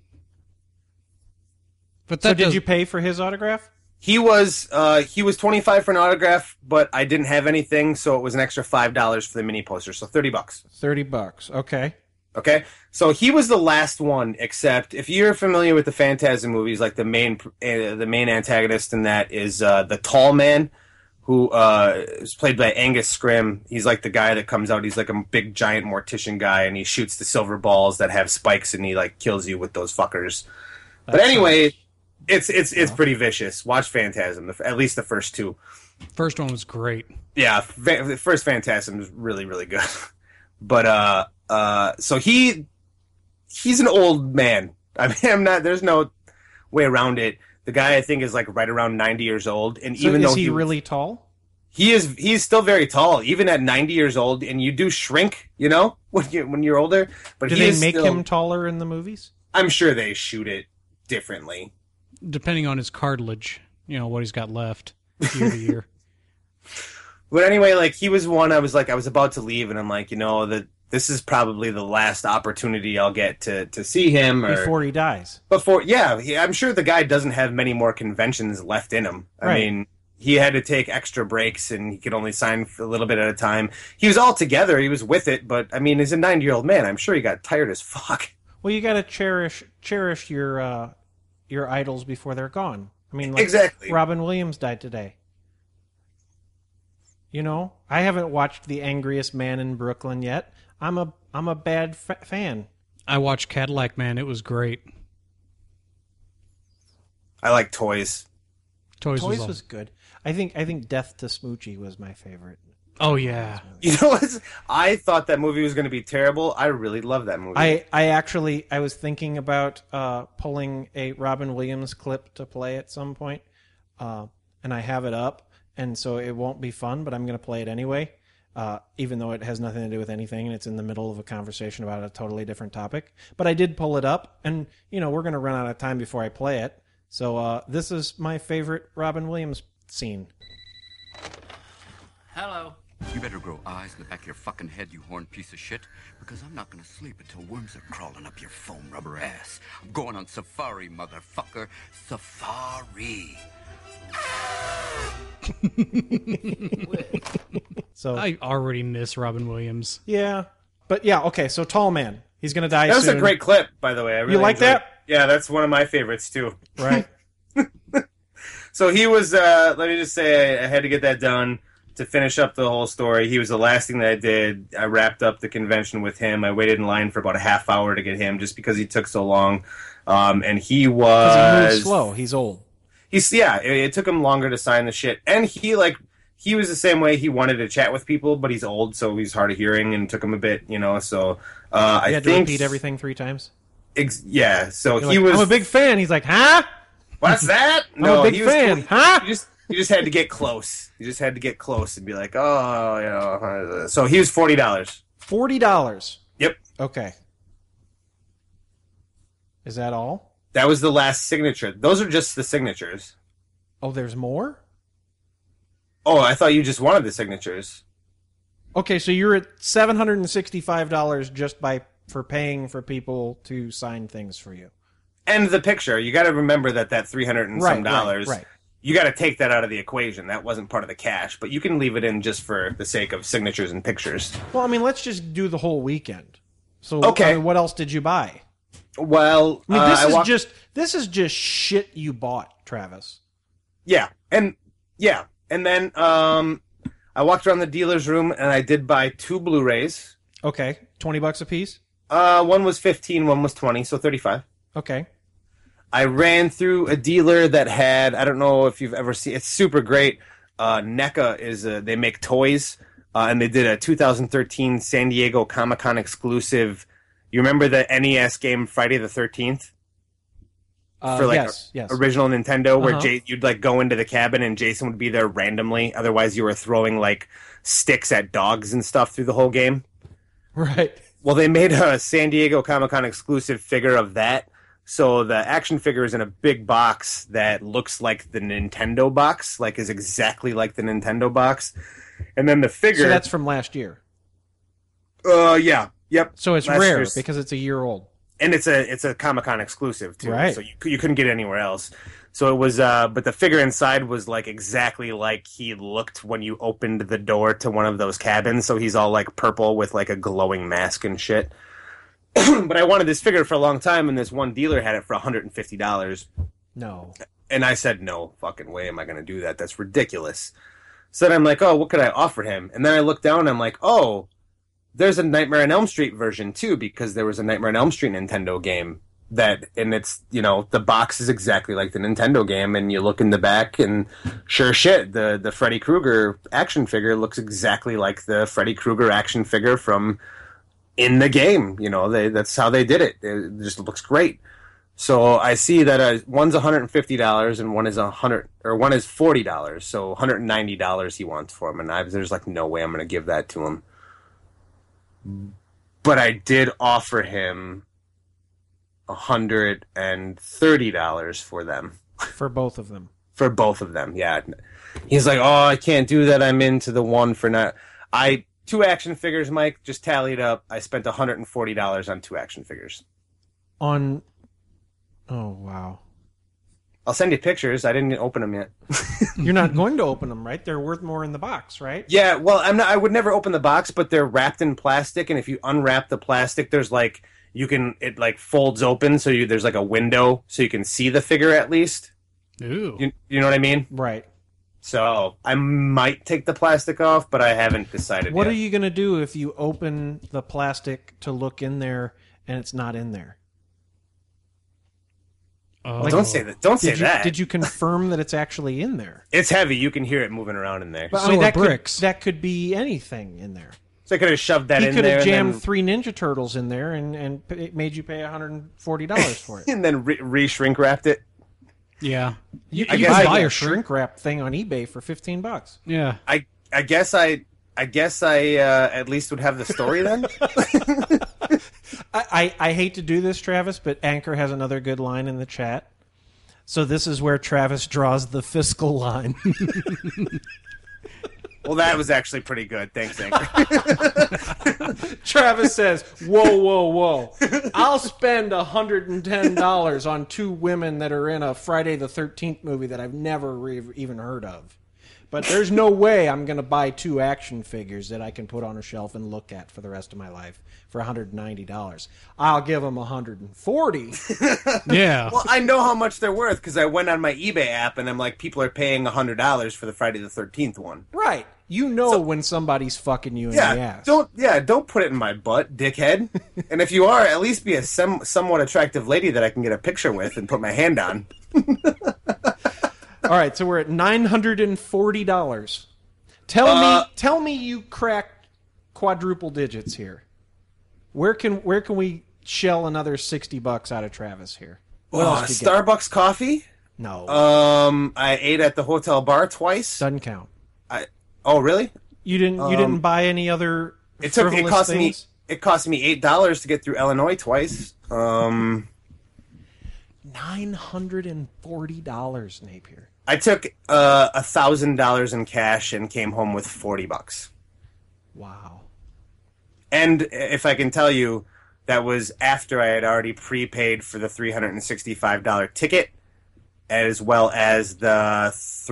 But So that did you pay for his autograph? He was $25 for an autograph, but I didn't have anything, so it was an extra $5 for the mini poster, so $30. $30. Okay. Okay, so he was the last one. Except if you're familiar with the Phantasm movies, the main antagonist in that is the Tall Man, who is played by Angus Scrimm. He's the guy that comes out. He's a big giant mortician guy, and he shoots the silver balls that have spikes, and he kills you with those fuckers. But anyway. It's pretty vicious. Watch Phantasm, at least the first 2. First one was great. Yeah, the first Phantasm is really, really good. But so he's an old man. There's no way around it. The guy I think is right around 90 years old, and So even is though he really tall? he's still very tall, even at 90 years old. And you do shrink, when you're older. But Do they make him taller in the movies? I'm sure they shoot it differently. Depending on his cartilage, what he's got left year to year. But anyway, he was one. I was about to leave, and I'm that this is probably the last opportunity I'll get to see him Before he dies. I'm sure the guy doesn't have many more conventions left in him. I Right. mean, he had to take extra breaks, and he could only sign for a little bit at a time. He was all together. He was with it, but as a 90-year-old man, I'm sure he got tired as fuck. Well, you got to cherish your idols before they're gone. Exactly. Robin Williams died today. I haven't watched The Angriest Man in Brooklyn yet. I'm a bad fan. I watched Cadillac Man. It was great. I like Toys. Toys was good. I think Death to Smoochie was my favorite. Oh, yeah. I thought that movie was going to be terrible. I really love that movie. I was thinking about pulling a Robin Williams clip to play at some point, and I have it up, and so it won't be fun, but I'm going to play it anyway, even though it has nothing to do with anything, and it's in the middle of a conversation about a totally different topic. But I did pull it up, and we're going to run out of time before I play it. So this is my favorite Robin Williams scene. Hello. You better grow eyes in the back of your fucking head, you horned piece of shit, because I'm not gonna sleep until worms are crawling up your foam rubber ass. I'm going on safari, motherfucker. Safari. So I already miss Robin Williams. yeah, but yeah, okay. So Tall Man, he's going to die that was soon. a great clip, by the way. I really like enjoyed that? it. Yeah, that's one of my favorites, too. Right. So he was, let me just say, I had to get that done to finish up the whole story. He was the last thing that I did. I wrapped up the convention with him. I waited in line for about a half hour to get him just because he took so long. And he was... Because he moves slow. He's old. It took him longer to sign the shit. And he was the same way. He wanted to chat with people, but he's old, so he's hard of hearing, and it took him a bit, so... You had to repeat everything 3 times? Yeah, so You're he like, was. I'm a big fan. He's like, huh? What's that? I'm a big he was fan. cool. Huh? You just had to get close. You just had to get close and be like, oh, you know. So he was $40. $40. Yep. Okay. Is that all? That was the last signature. Those are just the signatures. Oh, there's more? Oh, I thought you just wanted the signatures. Okay, so you're at $765 just for paying for people to sign things for you. And the picture. You got to remember that $300 and some dollars. Right. You got to take that out of the equation. That wasn't part of the cash, but you can leave it in just for the sake of signatures and pictures. Well, I mean, let's just do the whole weekend. So, Okay. I mean, what else did you buy? Well, I mean, this is just shit you bought, Travis. Yeah, and then I walked around the dealer's room and I did buy 2 Blu-rays. Okay, $20 a piece. One was 15, one was 20, so 35. Okay. I ran through a dealer that had, I don't know if you've ever seen, it's super great. NECA is, they make toys, and they did a 2013 San Diego Comic-Con exclusive. You remember the NES game Friday the 13th? For like yes. original Nintendo, where Uh-huh. you'd like go into the cabin and Jason would be there randomly. Otherwise, you were throwing like sticks at dogs and stuff through the whole game. Right. Well, they made a San Diego Comic-Con exclusive figure of that. So the action figure is in a big box that looks like the Nintendo box, like is exactly like the Nintendo box. And then the figure. So that's from last year. Yeah. Yep. So it's Last rare year's- because it's a year old. and it's a Comic-Con exclusive too, Right. so you couldn't get it anywhere else. So it was, but the figure inside was like exactly like he looked when you opened the door to one of those cabins. So he's all like purple with like a glowing mask and shit. But I wanted this figure for a long time, and this one dealer had it for $150. No. And I said, no fucking way am I going to do that. That's ridiculous. So then I'm like, oh, what could I offer him? And then I look down and I'm like, oh, there's a Nightmare on Elm Street version too, because there was a Nightmare on Elm Street Nintendo game and it's, you know, the box is exactly like the Nintendo game, and you look in the back and sure shit, the Freddy Krueger action figure looks exactly like the Freddy Krueger action figure from in the game. You know, that's how they did it. It just looks great. So I see that one's $150 and one is $40. So $190 he wants for him, and there's like no way I'm going to give that to him. But I did offer him $130 for them. For both of them. For both of them, yeah. He's like, oh, I can't do that. I'm into the one for not. 2 action figures, Mike, just tallied up. I spent $140 on 2 action figures. Oh, wow. I'll send you pictures. I didn't open them yet. You're not going to open them, right? They're worth more in the box, right? Yeah, well, I would never open the box, but they're wrapped in plastic, and if you unwrap the plastic, there's like it like folds open, so there's like a window, so you can see the figure at least. Ooh. You know what I mean? Right. So I might take the plastic off, but I haven't decided What yet. are you going to do if you open the plastic to look in there and it's not in there? Oh. Don't say that. Don't say that. Did you confirm that it's actually in there? It's heavy. You can hear it moving around in there. But, So are that bricks. that could be anything in there. So I could have shoved that He in could there have jammed and then, 3 Ninja Turtles in there and it made you pay $140 for it. and then re-shrink wrapped it. Yeah. You I can guess buy Buy a a shrink. shrink wrap thing on eBay for $15. Yeah. I guess I at least would have the story then. I hate to do this, Travis, but Anchor has another good line in the chat. So this is where Travis draws the fiscal line. Well, that was actually pretty good. Thanks, Anchor. Travis says, whoa, whoa, whoa. I'll spend $110 on 2 women that are in a Friday the 13th movie that I've never even heard of. But there's no way I'm going to buy 2 action figures that I can put on a shelf and look at for the rest of my life for $190. I'll give them $140. Yeah. Well, I know how much they're worth because I went on my eBay app and I'm like, people are paying $100 for the Friday the 13th one. Right. You know when somebody's fucking you in the ass. Don't put it in my butt, dickhead. And if you are, at least be a somewhat attractive lady that I can get a picture with and put my hand on. All right, so we're at $940. Tell me you cracked quadruple digits here. Where can we shell another $60 out of Travis here. What Oh, else did you get? Starbucks coffee. No, I ate at the hotel bar twice. doesn't count. Oh, really? You didn't buy any other. It frivolous cost things? me $8 to get through Illinois twice. $940, Napier. I took $1,000 in cash and came home with $40. Wow. And if I can tell you, that was after I had already prepaid for the $365 ticket, as well as the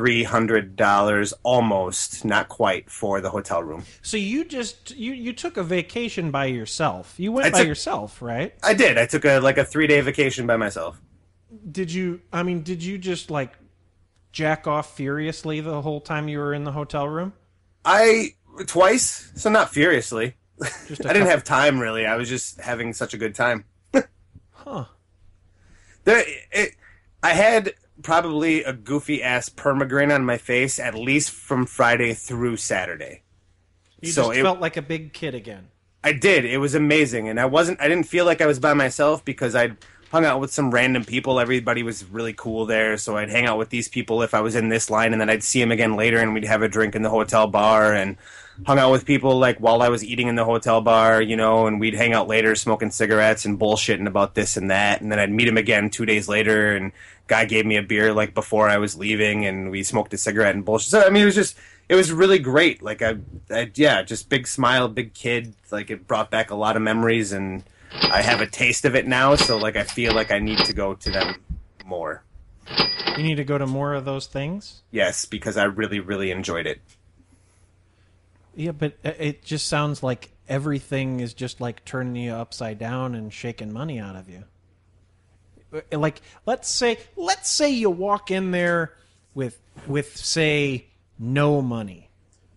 $300 almost, not quite, for the hotel room. So you just you took a vacation by yourself. You went I by took- yourself, right? I did. I took a 3-day vacation by myself. Did you just like jack off furiously the whole time you were in the hotel room? Twice, so not furiously. Just I didn't have time, really. I was just having such a good time. Huh. I had probably a goofy-ass permagrin on my face, at least from Friday through Saturday. You So just it- felt like a big kid again. I did. It was amazing. And I didn't feel like I was by myself because I'd hung out with some random people. Everybody was really cool there. So I'd hang out with these people if I was in this line, and then I'd see them again later, and we'd have a drink in the hotel bar, and hung out with people like while I was eating in the hotel bar, and we'd hang out later smoking cigarettes and bullshitting about this and that. And then I'd meet him again 2 days later, and guy gave me a beer like before I was leaving, and we smoked a cigarette and bullshit. So, I mean, it was really great. Like, just big smile, big kid. Like, it brought back a lot of memories, and I have a taste of it now, so, like, I feel like I need to go to them more. You need to go to more of those things? Yes, because I really, really enjoyed it. Yeah, but it just sounds like everything is just like turning you upside down and shaking money out of you. Like, let's say you walk in there with say no money.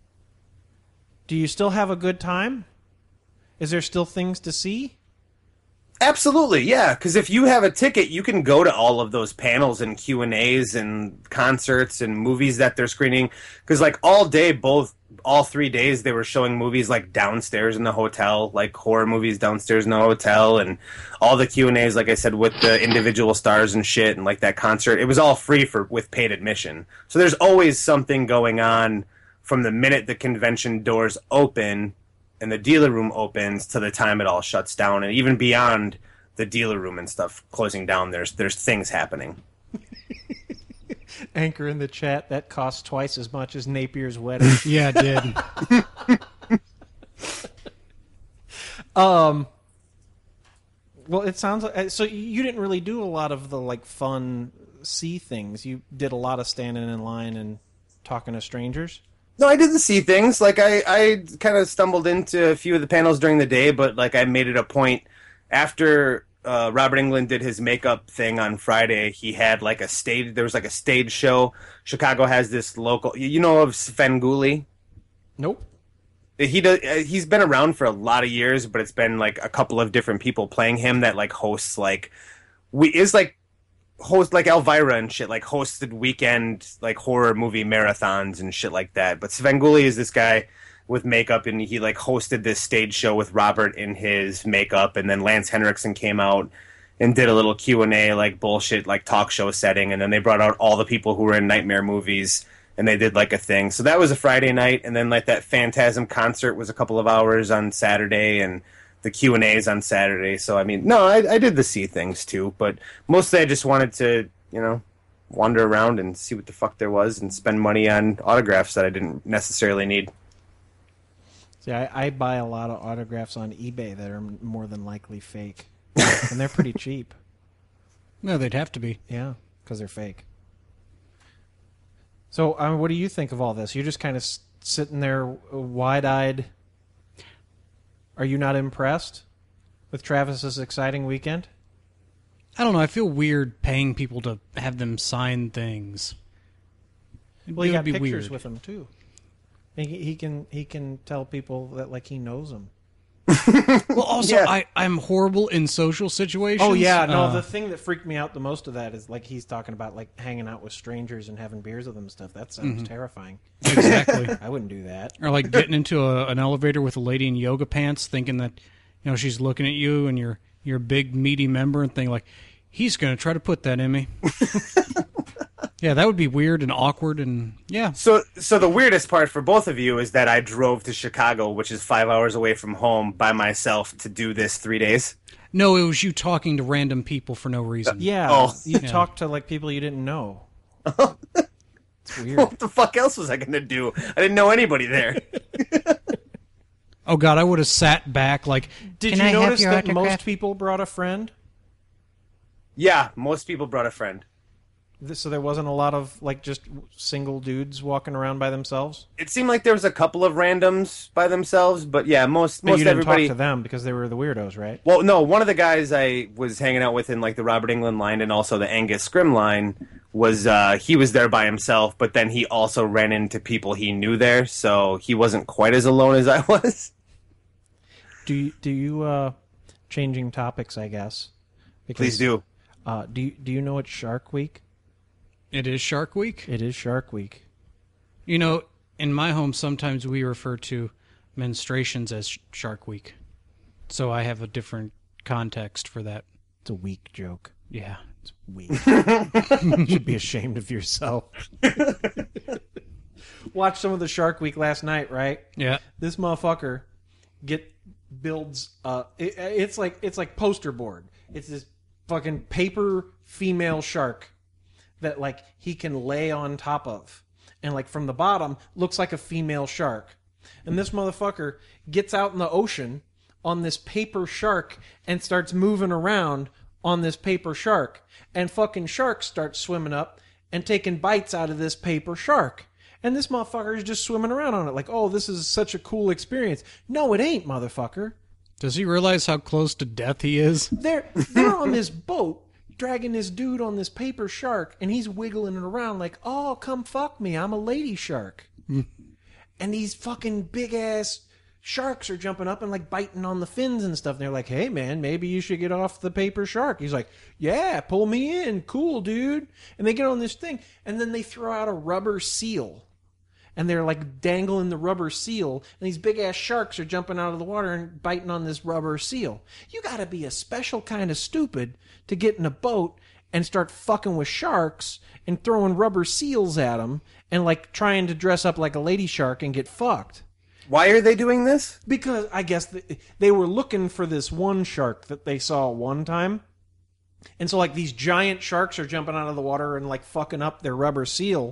Do you still have a good time? Is there still things to see? Absolutely, yeah. Because if you have a ticket, you can go to all of those panels and Q&As and concerts and movies that they're screening. Because like all 3 days, they were showing movies like downstairs in the hotel, like horror movies downstairs in the hotel, and all the Q&As, like I said, with the individual stars and shit, and like that concert. It was all free with paid admission. So there's always something going on from the minute the convention doors open and the dealer room opens to the time it all shuts down, and even beyond the dealer room and stuff closing down, there's things happening. Anchor in the chat, that costs twice as much as Napier's wedding. Yeah, it did. Well, it sounds like so you didn't really do a lot of the like fun see things. You did a lot of standing in line and talking to strangers. No, I didn't see things. Like, I kind of stumbled into a few of the panels during the day, but, like, I made it a point after Robert Englund did his makeup thing on Friday. He had, like, there was, like, a stage show. Chicago has this local... You know of Svengoolie? Nope. He's been around for a lot of years, but it's been, like, a couple of different people playing him that, like, hosts, like... host like Elvira and shit, like hosted weekend like horror movie marathons and shit like that. But Svengoolie is this guy with makeup, and he like hosted this stage show with Robert in his makeup, and then Lance Henriksen came out and did a little Q&A like bullshit like talk show setting, and then they brought out all the people who were in Nightmare movies and they did like a thing. So that was a Friday night, and then like that Phantasm concert was a couple of hours on Saturday, and the Q&As on Saturday. So, I mean, no, I did the see things too, but mostly I just wanted to, wander around and see what the fuck there was and spend money on autographs that I didn't necessarily need. See, I buy a lot of autographs on eBay that are more than likely fake. And they're pretty cheap. No, they'd have to be. Yeah, because they're fake. So, what do you think of all this? You're just kind of sitting there wide-eyed. Are you not impressed with Travis's exciting weekend? I don't know. I feel weird paying people to have them sign things. Well, he It got would be pictures weird. with him too. He can tell people that like he knows them. Well, also, Yeah. I'm horrible in social situations. Oh yeah, no. The thing that freaked me out the most of that is like he's talking about like hanging out with strangers and having beers with them and stuff. That sounds terrifying. exactly. I wouldn't do that. Or like getting into an elevator with a lady in yoga pants, thinking that she's looking at you, and you're you're a big meaty member and think like, he's going to try to put that in me. Yeah, that would be weird and awkward, and yeah. So the weirdest part for both of you is that I drove to Chicago, which is 5 hours away from home, by myself to do this 3 days. No, it was you talking to random people for no reason. Yeah, you talked to like people you didn't know. It's weird. What the fuck else was I going to do? I didn't know anybody there. Oh, God, I would have sat back like, Did "Can you I have notice your that autograph?" most people brought a friend? Yeah, most people brought a friend. So there wasn't a lot of like just single dudes walking around by themselves. It seemed like there was a couple of randoms by themselves, but yeah, most But you didn't everybody. talk to them because they were the weirdos, right? Well, no, one of the guys I was hanging out with in like the Robert Englund line and also the Angus Scrim line was he was there by himself, but then he also ran into people he knew there, so he wasn't quite as alone as I was. Do you changing topics, I guess? Because, Please do. Do you know it's Shark Week? It is Shark Week. It is Shark Week. You know, in my home, sometimes we refer to menstruations as Shark Week. So I have a different context for that. It's a weak joke. Yeah. It's weak. You should be ashamed of yourself. Watched some of the Shark Week last night, right? Yeah. This motherfucker builds it's like poster board. It's this fucking paper female shark that like he can lay on top of, and like from the bottom looks like a female shark. And this motherfucker gets out in the ocean on this paper shark and starts moving around on this paper shark, and fucking sharks start swimming up and taking bites out of this paper shark. And this motherfucker is just swimming around on it like, oh, this is such a cool experience. No, it ain't, motherfucker. Does he realize how close to death he is? They're on this boat dragging this dude on this paper shark, and he's wiggling it around like, oh, come fuck me, I'm a lady shark. And these fucking big ass sharks are jumping up and like biting on the fins and stuff. And they're like, hey man, maybe you should get off the paper shark. He's like, yeah, pull me in, cool dude. And they get on this thing, and then they throw out a rubber seal. And they're like dangling the rubber seal, and these big ass sharks are jumping out of the water and biting on this rubber seal. You gotta be a special kind of stupid to get in a boat and start fucking with sharks and throwing rubber seals at them and like trying to dress up like a lady shark and get fucked. Why are they doing this? Because I guess they were looking for this one shark that they saw one time. And so like these giant sharks are jumping out of the water and like fucking up their rubber seal.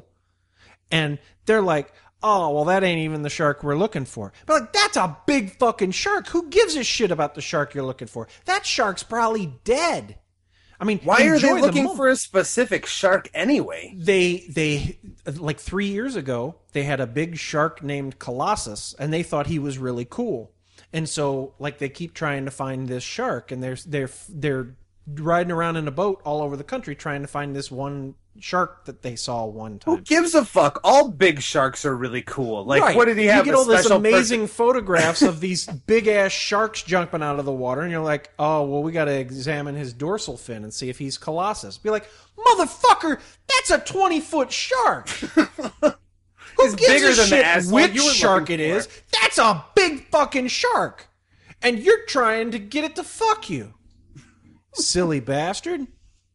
And they're like, oh, well, that ain't even the shark we're looking for. But like, that's a big fucking shark. Who gives a shit about the shark you're looking for? That shark's probably dead. I mean, Why are they enjoy the looking moment. for a specific shark anyway? They like 3 years ago, they had a big shark named Colossus, and they thought he was really cool. And so, like, they keep trying to find this shark, and they're riding around in a boat all over the country trying to find this one shark that they saw one time. Who gives a fuck? All big sharks are really cool. Like, Right. what did he have? You get all this special amazing photographs of these big ass sharks jumping out of the water, and you're like, oh, well, we got to examine his dorsal fin and see if he's Colossus. Be like, motherfucker, that's a 20-foot shark. Who He's gives bigger a than the shit asshole which you were shark looking it for? is? That's a big fucking shark, and you're trying to get it to fuck you, silly bastard.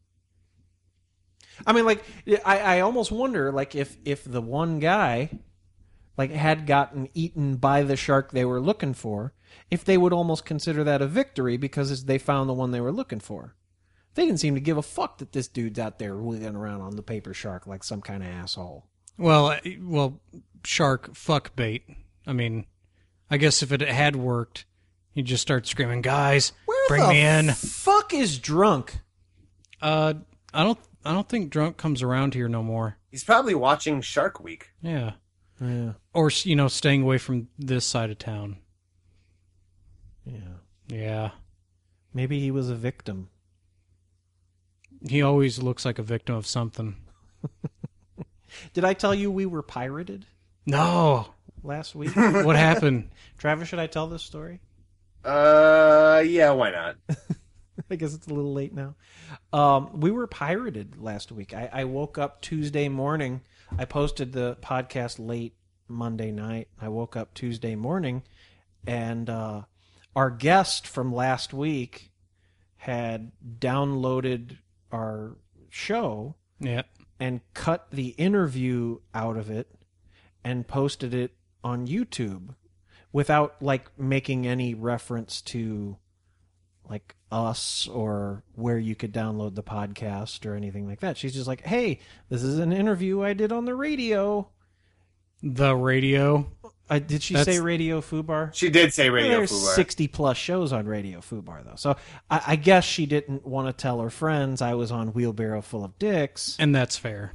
I mean, like, I almost wonder, like, if the one guy, like, had gotten eaten by the shark they were looking for, if they would almost consider that a victory because they found the one they were looking for. They didn't seem to give a fuck that this dude's out there wiggling around on the paper shark like some kind of asshole. Well, shark fuck bait. I mean, I guess if it had worked, he'd just start screaming, guys, bring me in. Fuck is drunk? I don't think drunk comes around here no more. He's probably watching Shark Week. Yeah. Yeah. Or, staying away from this side of town. Yeah. Yeah. Maybe he was a victim. He always looks like a victim of something. Did I tell you we were pirated No. last week? What happened? Travis, should I tell this story? Yeah, why not? I guess it's a little late now. We were pirated last week. I woke up Tuesday morning. I posted the podcast late Monday night. I woke up Tuesday morning, and our guest from last week had downloaded our show Yeah. and cut the interview out of it and posted it on YouTube without like making any reference to like us or where you could download the podcast or anything like that. She's just like, hey, this is an interview I did on the radio. The radio. Did she That's- say Radio Fubar? She did say Radio There's Fubar. 60 plus shows on Radio Fubar, though. So I guess she didn't want to tell her friends I was on Wheelbarrow Full of Dicks. And that's fair.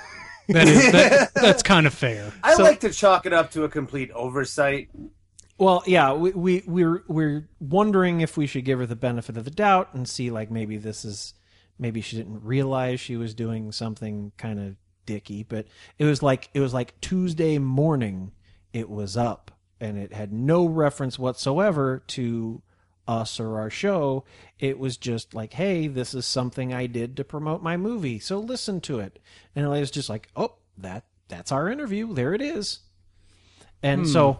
That's kind of fair. I like to chalk it up to a complete oversight. Well, yeah, we're wondering if we should give her the benefit of the doubt and see like maybe she didn't realize she was doing something kind of dicky, but it was like Tuesday morning it was up and it had no reference whatsoever to us or our show. It was just like, hey, this is something I did to promote my movie, so listen to it. And it was just like, oh, that's our interview. There it is. And so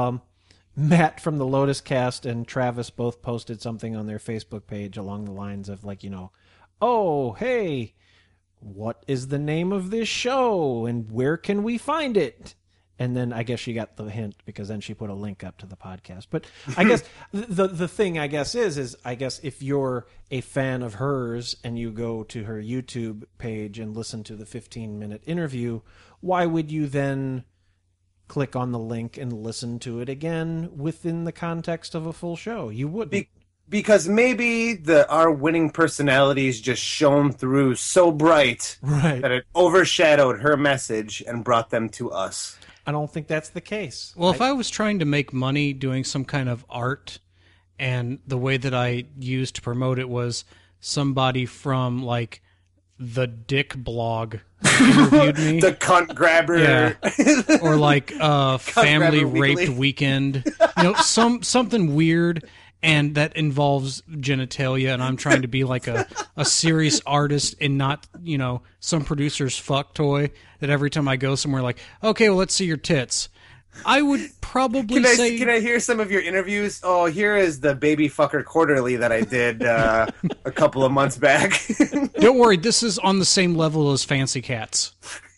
Matt from the Lotus Cast and Travis both posted something on their Facebook page along the lines of like, oh, hey, what is the name of this show and where can we find it? And then I guess she got the hint because then she put a link up to the podcast. But I guess the thing I guess is I guess if you're a fan of hers and you go to her YouTube page and listen to the 15-minute interview, why would you then click on the link and listen to it again within the context of a full show? You wouldn't. Because maybe our winning personalities just shone through so bright Right. that it overshadowed her message and brought them to us. I don't think that's the case. Well, if I was trying to make money doing some kind of art, and the way that I used to promote it was somebody from like the Dick blog interviewed me, The cunt grabber. Yeah. Or like Family Grabber Raped Weekly. Weekend, something weird. And that involves genitalia, and I'm trying to be like a serious artist and not, some producer's fuck toy that every time I go somewhere like, okay, well, let's see your tits. I would probably say... Can I hear some of your interviews? Oh, here is the Baby Fucker Quarterly that I did a couple of months back. Don't worry, this is on the same level as Fancy Cats.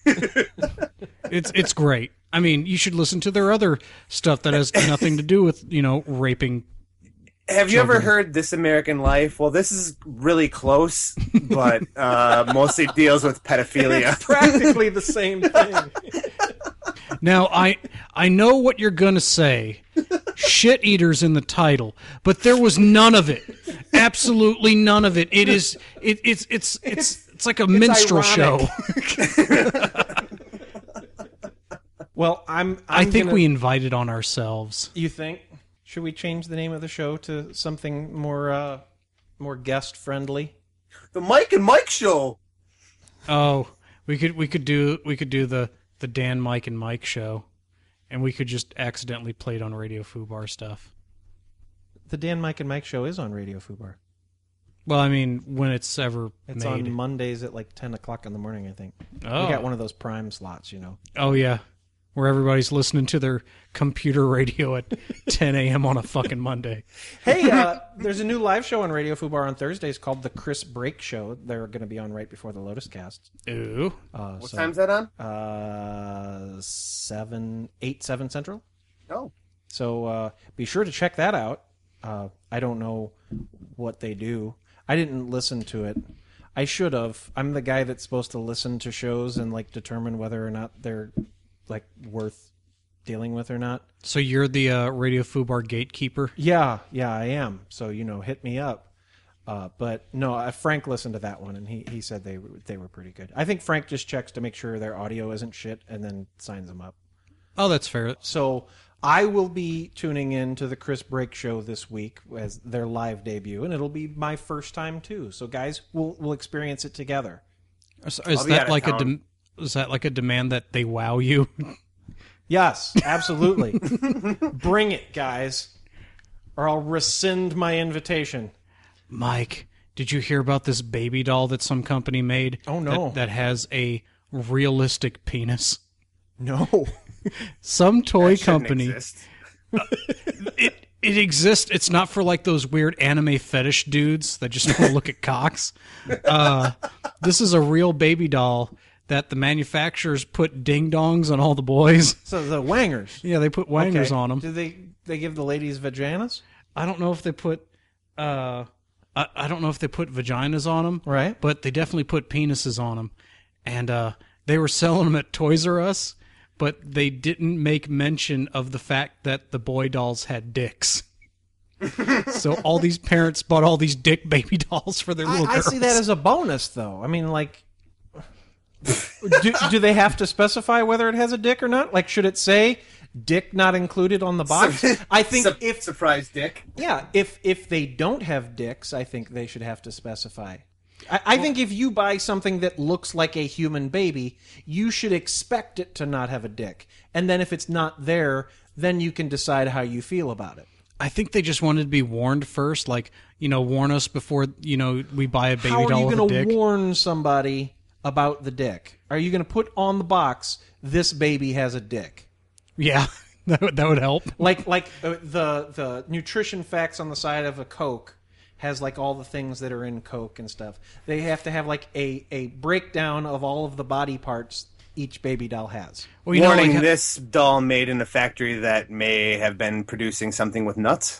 It's great. I mean, you should listen to their other stuff that has nothing to do with, raping. Have you ever heard This American Life? Well, this is really close, but mostly deals with pedophilia. Practically the same thing. Now, I know what you're going to say. Shit eaters in the title, but there was none of it. Absolutely none of it. It's like a minstrel show. Well, I think we invited on ourselves. You think? Should we change the name of the show to something more guest friendly? The Mike and Mike Show. Oh, we could do the Dan, Mike, and Mike show, and we could just accidentally play it on Radio Fubar stuff. The Dan, Mike, and Mike show is on Radio Fubar. Well, I mean, when it's ever It's made. on Mondays at like 10 o'clock in the morning, I think. Oh. We got one of those prime slots, Oh, yeah. Where everybody's listening to their computer radio at 10 a.m. on a fucking Monday. Hey, there's a new live show on Radio Fubar on Thursdays called The Chris Break Show. They're going to be on right before the Lotus Cast. Ooh. What time's that on? 7 Central. Oh. So be sure to check that out. I don't know what they do. I didn't listen to it. I should have. I'm the guy that's supposed to listen to shows and like determine whether or not they're like worth dealing with or not. So you're the Radio Fubar gatekeeper? Yeah, I am. So hit me up. But no, Frank listened to that one and he said they were pretty good. I think Frank just checks to make sure their audio isn't shit and then signs them up. Oh, that's fair. So I will be tuning in to the Chris Break Show this week as their live debut, and it'll be my first time too. So guys, we'll experience it together. Is that like a demand that they wow you? Yes, absolutely. Bring it, guys, or I'll rescind my invitation. Mike, did you hear about this baby doll that some company made? Oh, no. That has a realistic penis. No. Some toy That shouldn't company. exist. It exists. It's not for like those weird anime fetish dudes that just want to look at cocks. This is a real baby doll that the manufacturers put ding-dongs on all the boys. So the wangers. Yeah, they put wangers on them. Do they give the ladies vaginas? I don't know if they put I don't know if they put vaginas on them. Right. But they definitely put penises on them. And they were selling them at Toys R Us, but they didn't make mention of the fact that the boy dolls had dicks. So all these parents bought all these dick baby dolls for their little I girls. see that as a bonus, though. I mean, like, do they have to specify whether it has a dick or not? Like, should it say dick not included on the box? I think if surprise dick. yeah, if they don't have dicks, I think they should have to specify. I think if you buy something that looks like a human baby, you should expect it to not have a dick. And then if it's not there, then you can decide how you feel about it. I think they just wanted to be warned first, like, warn us before, we buy a baby How are doll you with a going dick. to warn somebody about the dick? Are you going to put on the box, this baby has a dick? Yeah, that would help. Like the nutrition facts on the side of a Coke has like all the things that are in Coke and stuff. They have to have like a breakdown of all of the body parts each baby doll has. Well, Warning, this doll made in a factory that may have been producing something with nuts.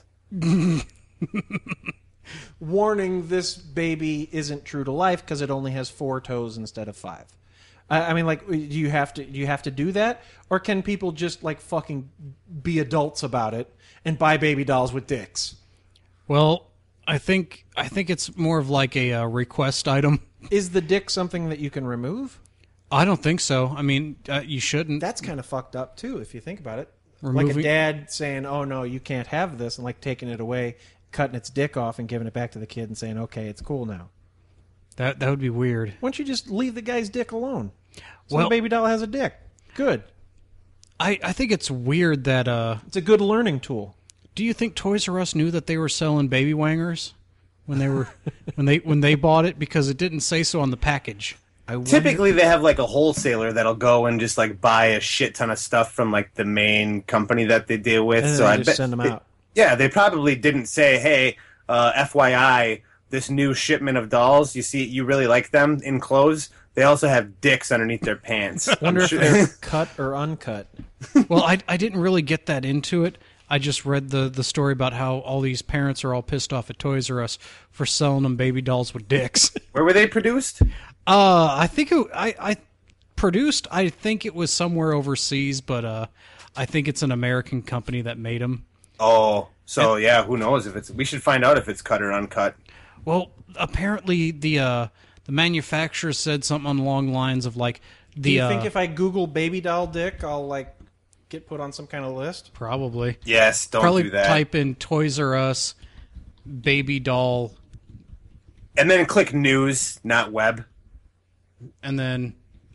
Warning, this baby isn't true to life because it only has 4 toes instead of 5. I mean, like, do you have to do that, or can people just like fucking be adults about it and buy baby dolls with dicks? Well, I think it's more of like a request item. Is the dick something that you can remove? I don't think so. I mean, you shouldn't. That's kind of fucked up too, if you think about it. Like Removing- a dad saying, "Oh no, you can't have this," and like taking it away, cutting its dick off, and giving it back to the kid and saying, "Okay, it's cool now." That would be weird. Why don't you just leave the guy's dick alone? So Well- the baby doll has a dick. Good. I think it's weird that. It's a good learning tool. Do you think Toys R Us knew that they were selling baby wangers when they were when they bought it, because it didn't say so on the package? Typically, they have like a wholesaler that'll go and just like buy a shit ton of stuff from like the main company that they deal with. And then so they I just bet send them out. Yeah, they probably didn't say, "Hey, FYI, this new shipment of dolls. You really like them in clothes. They also have dicks underneath their pants." Wonder if they're cut or uncut. Well, I didn't really get that into it. I just read the story about how all these parents are all pissed off at Toys R Us for selling them baby dolls with dicks. Where were they produced? I think I produced. I think it was somewhere overseas, but I think it's an American company that made them. Oh, so yeah, who knows if it's? We should find out if it's cut or uncut. Well, apparently the manufacturer said something along the lines of like the. Do you think if I Google baby doll dick, I'll like get put on some kind of list? probably Yes, don't probably do that. type in Toys R Us baby doll And then click news, not web. and then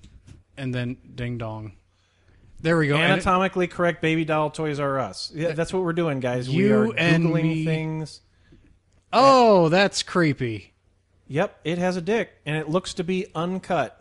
ding dong. There we go. And it- Anatomically correct baby doll Toys R Us. Yeah, that's what we're doing, guys. We You are and Googling me. things. oh, that's creepy. Yep, it has a dick, and it looks to be uncut.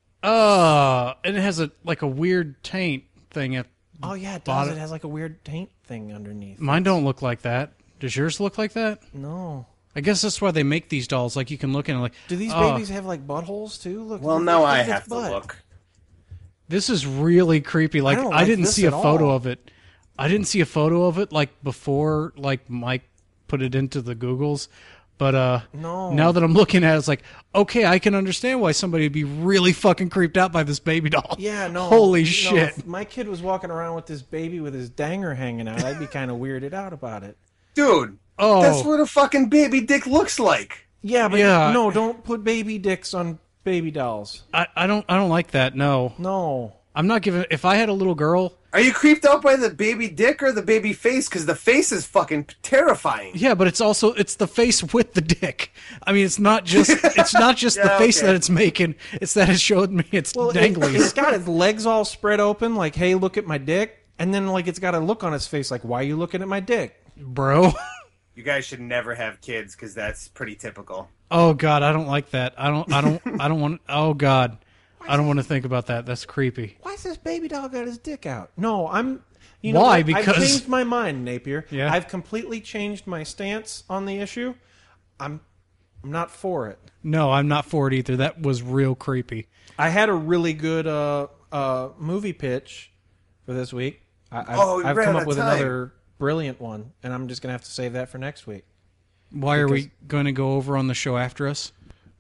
And it has a weird taint thing at. Oh yeah, it does. Bottom- It has like a weird taint thing underneath. Mine don't look like that. Does yours look like that? No. I guess that's why they make these dolls. Like you can look in and like. Do these oh, babies have like buttholes too? Look. Well, look, now look I at its have to butt. look. This is really creepy. Like don't I like didn't this see a at photo all. of it. I didn't see a photo of it like before. Like Mike put it into the Googles. But No. now that I'm looking at it, it's like, okay, I can understand why somebody would be really fucking creeped out by this baby doll. Yeah, no. Holy no, shit. If my kid was walking around with this baby with his danger hanging out, I'd be kind of weirded out about it. Dude, Oh. that's what a fucking baby dick looks like. Yeah, but Yeah. no, don't put baby dicks on baby dolls. I don't like that. No. No. I'm not giving. If I had a little girl, Are you creeped out by the baby dick or the baby face? Because the face is fucking terrifying. yeah, but it's the face with the dick. I mean, it's not just the Yeah, face okay. that it's making. It's that it showed me it's dangly. It's got its legs all spread open, like, hey, look at my dick. And then, like, it's got a look on its face, like, why are you looking at my dick? Bro. You guys should never have kids because that's pretty typical. Oh God, I don't like that. I don't want. Oh God, I don't want to think about that. That's creepy. Why's this baby doll got his dick out? No, You know Why? what? Because I've changed my mind, Napier. Yeah. I've completely changed my stance on the issue. I'm not for it. No, I'm not for it either. That was real creepy. I had a really good movie pitch for this week. we I've ran come out up of with time. another brilliant one, and I'm just going to have to save that for next week. Why are we going to go over on the show after us?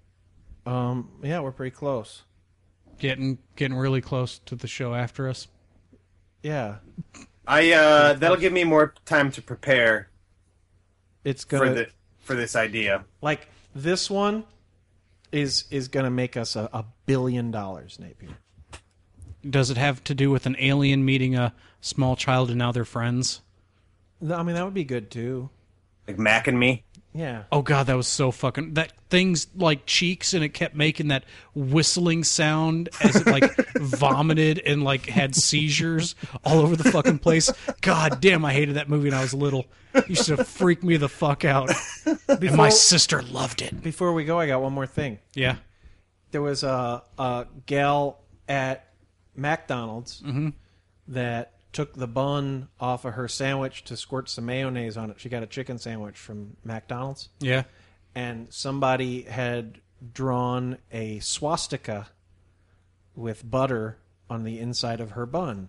Yeah, we're pretty close. Getting really close to the show after us. Yeah. That'll give me more time to prepare It's going to... for this idea. Like, this one is going to make us $1 billion, Napier. Does it have to do with an alien meeting a small child and now they're friends? I mean, that would be good, too. Like Mac and Me. Yeah. Oh god, that was so fucking... That thing's like cheeks and it kept making that whistling sound as it like vomited and like had seizures all over the fucking place. God damn, I hated that movie when I was little. It used to freak me the fuck out. And my sister loved it. Before we go, I got one more thing. Yeah. There was a gal at McDonald's that took the bun off of her sandwich to squirt some mayonnaise on it. She got a chicken sandwich from McDonald's, Yeah. and somebody had drawn a swastika with butter on the inside of her bun.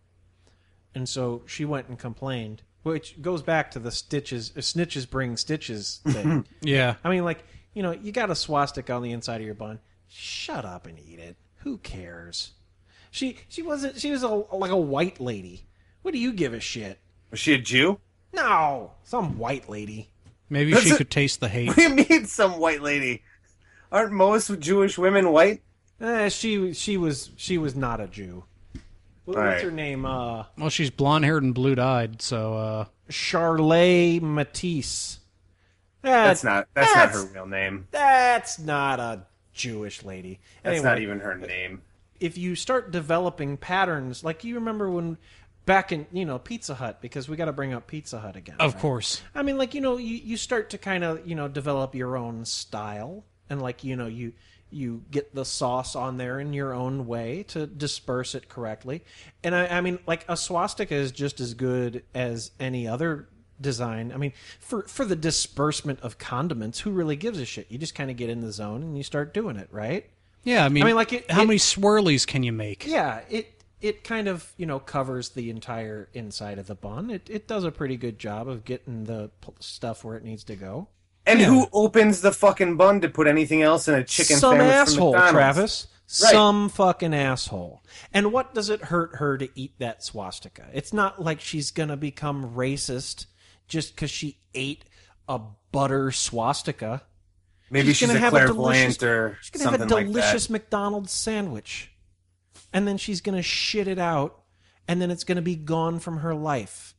And so she went and complained, which goes back to the snitches bring stitches thing. Yeah. I mean, like, you know, you got a swastika on the inside of your bun. Shut up and eat it. Who cares? She was like a white lady. What do you give a shit? Was she a Jew? No, some white lady. Maybe That's she it. could taste the hate. What do you mean, some white lady? Aren't most Jewish women white? She was not a Jew. What's right. her name? Well, she's blonde-haired and blue-eyed, so... Charlay Matisse. That's not her real name. That's not a Jewish lady. That's Anyway, not even her name. if you start developing patterns, like you remember when back in, Pizza Hut, because we got to bring up Pizza Hut again. Of right? course. I mean, like, you start to kind of, develop your own style, and like, you get the sauce on there in your own way to disperse it correctly. And I mean, like, a swastika is just as good as any other design. I mean, for the disbursement of condiments, who really gives a shit? You just kind of get in the zone and you start doing it, right? Yeah, I mean like, how many swirlies can you make? Yeah, it kind of, covers the entire inside of the bun. It does a pretty good job of getting the stuff where it needs to go. And who opens the fucking bun to put anything else in a chicken Some sandwich asshole, from McDonald's? Travis. Right. Some fucking asshole. And what does it hurt her to eat that swastika? It's not like she's going to become racist just because she ate a butter swastika. Maybe she's gonna a have clairvoyant or she's gonna have something a delicious like that. McDonald's sandwich. And then she's going to shit it out, and then it's going to be gone from her life.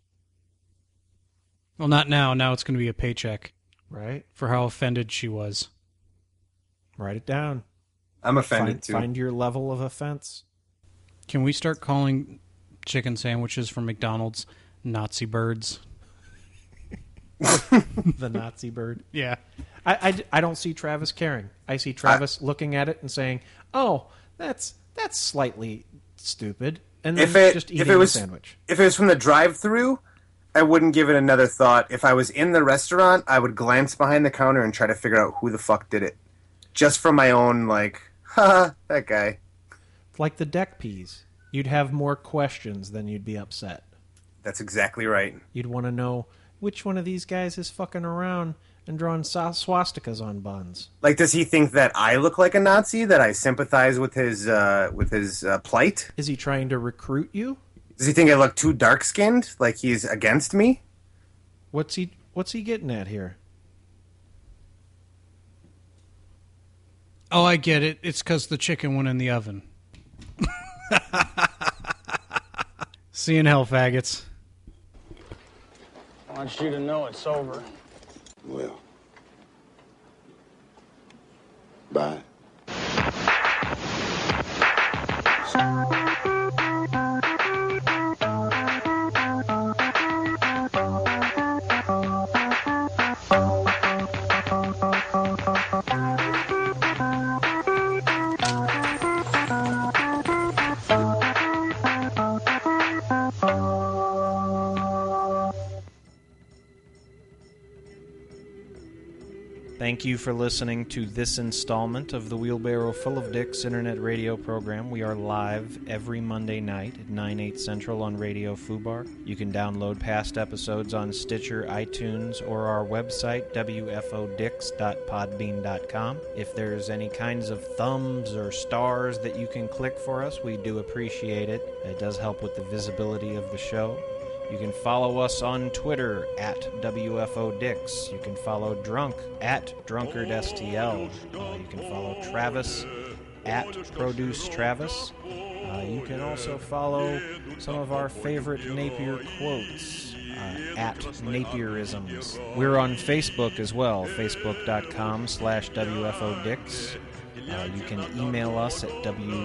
Well, not now. Now it's going to be a paycheck Right? for how offended she was. Write it down. I'm offended too. Find your level of offense. Can we start calling chicken sandwiches from McDonald's Nazi birds? The Nazi bird. Yeah. I don't see Travis caring. I see Travis looking at it and saying, "Oh, that's slightly stupid," and then just eating the sandwich. If it was from the drive-through, I wouldn't give it another thought. If I was in the restaurant, I would glance behind the counter and try to figure out who the fuck did it, just for my own haha, that guy. Like the deck peas, you'd have more questions than you'd be upset. That's exactly right. You'd want to know which one of these guys is fucking around and drawing swastikas on buns. Like, does he think that I look like a Nazi? That I sympathize with his plight? Is he trying to recruit you? Does he think I look too dark-skinned? Like he's against me? What's he getting at here? Oh, I get it. It's because the chicken went in the oven. See you in hell, faggots. I want you to know it's over. Well, bye. Thank you for listening to this installment of the Wheelbarrow Full of Dicks internet radio program. We are live every Monday night at 9/8 Central on Radio Fubar. You can download past episodes on Stitcher, iTunes, or our website, wfodicks.podbean.com. If there's any kinds of thumbs or stars that you can click for us, we do appreciate it. It does help with the visibility of the show. You can follow us on Twitter at WFODicks. You can follow Drunk at DrunkardSTL. You can follow Travis at ProduceTravis. You can also follow some of our favorite Napier quotes at Napierisms. We're on Facebook as well, facebook.com/WFODicks. You can email us at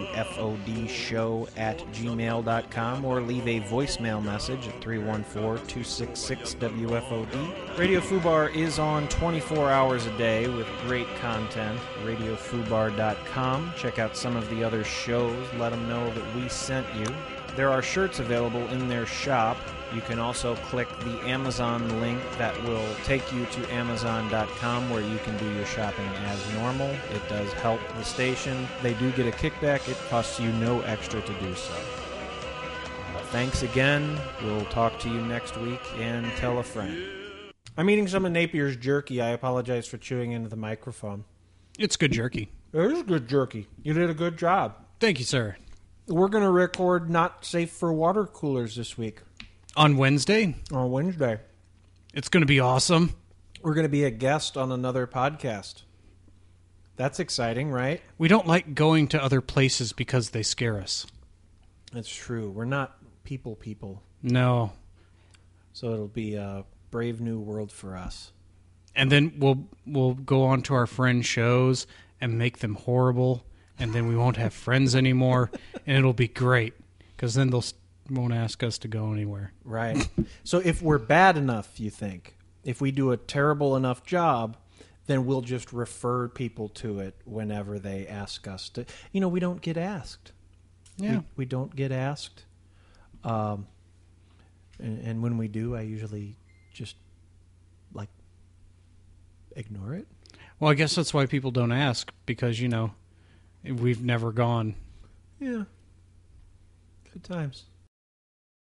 wfodshow@gmail.com or leave a voicemail message at 314-266-WFOD. Radio Fubar is on 24 hours a day with great content. RadioFubar.com. Check out some of the other shows. Let them know that we sent you. There are shirts available in their shop. You can also click the Amazon link that will take you to Amazon.com where you can do your shopping as normal. It does help the station. They do get a kickback. It costs you no extra to do so. Thanks again. We'll talk to you next week, and tell a friend. I'm eating some of Napier's jerky. I apologize for chewing into the microphone. It's good jerky. It is good jerky. You did a good job. Thank you, sir. We're going to record Not Safe for Water Coolers this week. On Wednesday? On Wednesday. It's going to be awesome. We're going to be a guest on another podcast. That's exciting, right? We don't like going to other places because they scare us. That's true. We're not people. No. So it'll be a brave new world for us. And then we'll go on to our friends' shows and make them horrible, and then we won't have friends anymore, and it'll be great because then they'll won't ask us to go anywhere. Right. So if we're bad enough, you think, if we do a terrible enough job, then we'll just refer people to it whenever they ask us to. You know, we don't get asked. Yeah. We don't get asked. And when we do, I usually just, ignore it. Well, I guess that's why people don't ask, because, we've never gone. Yeah. Good times.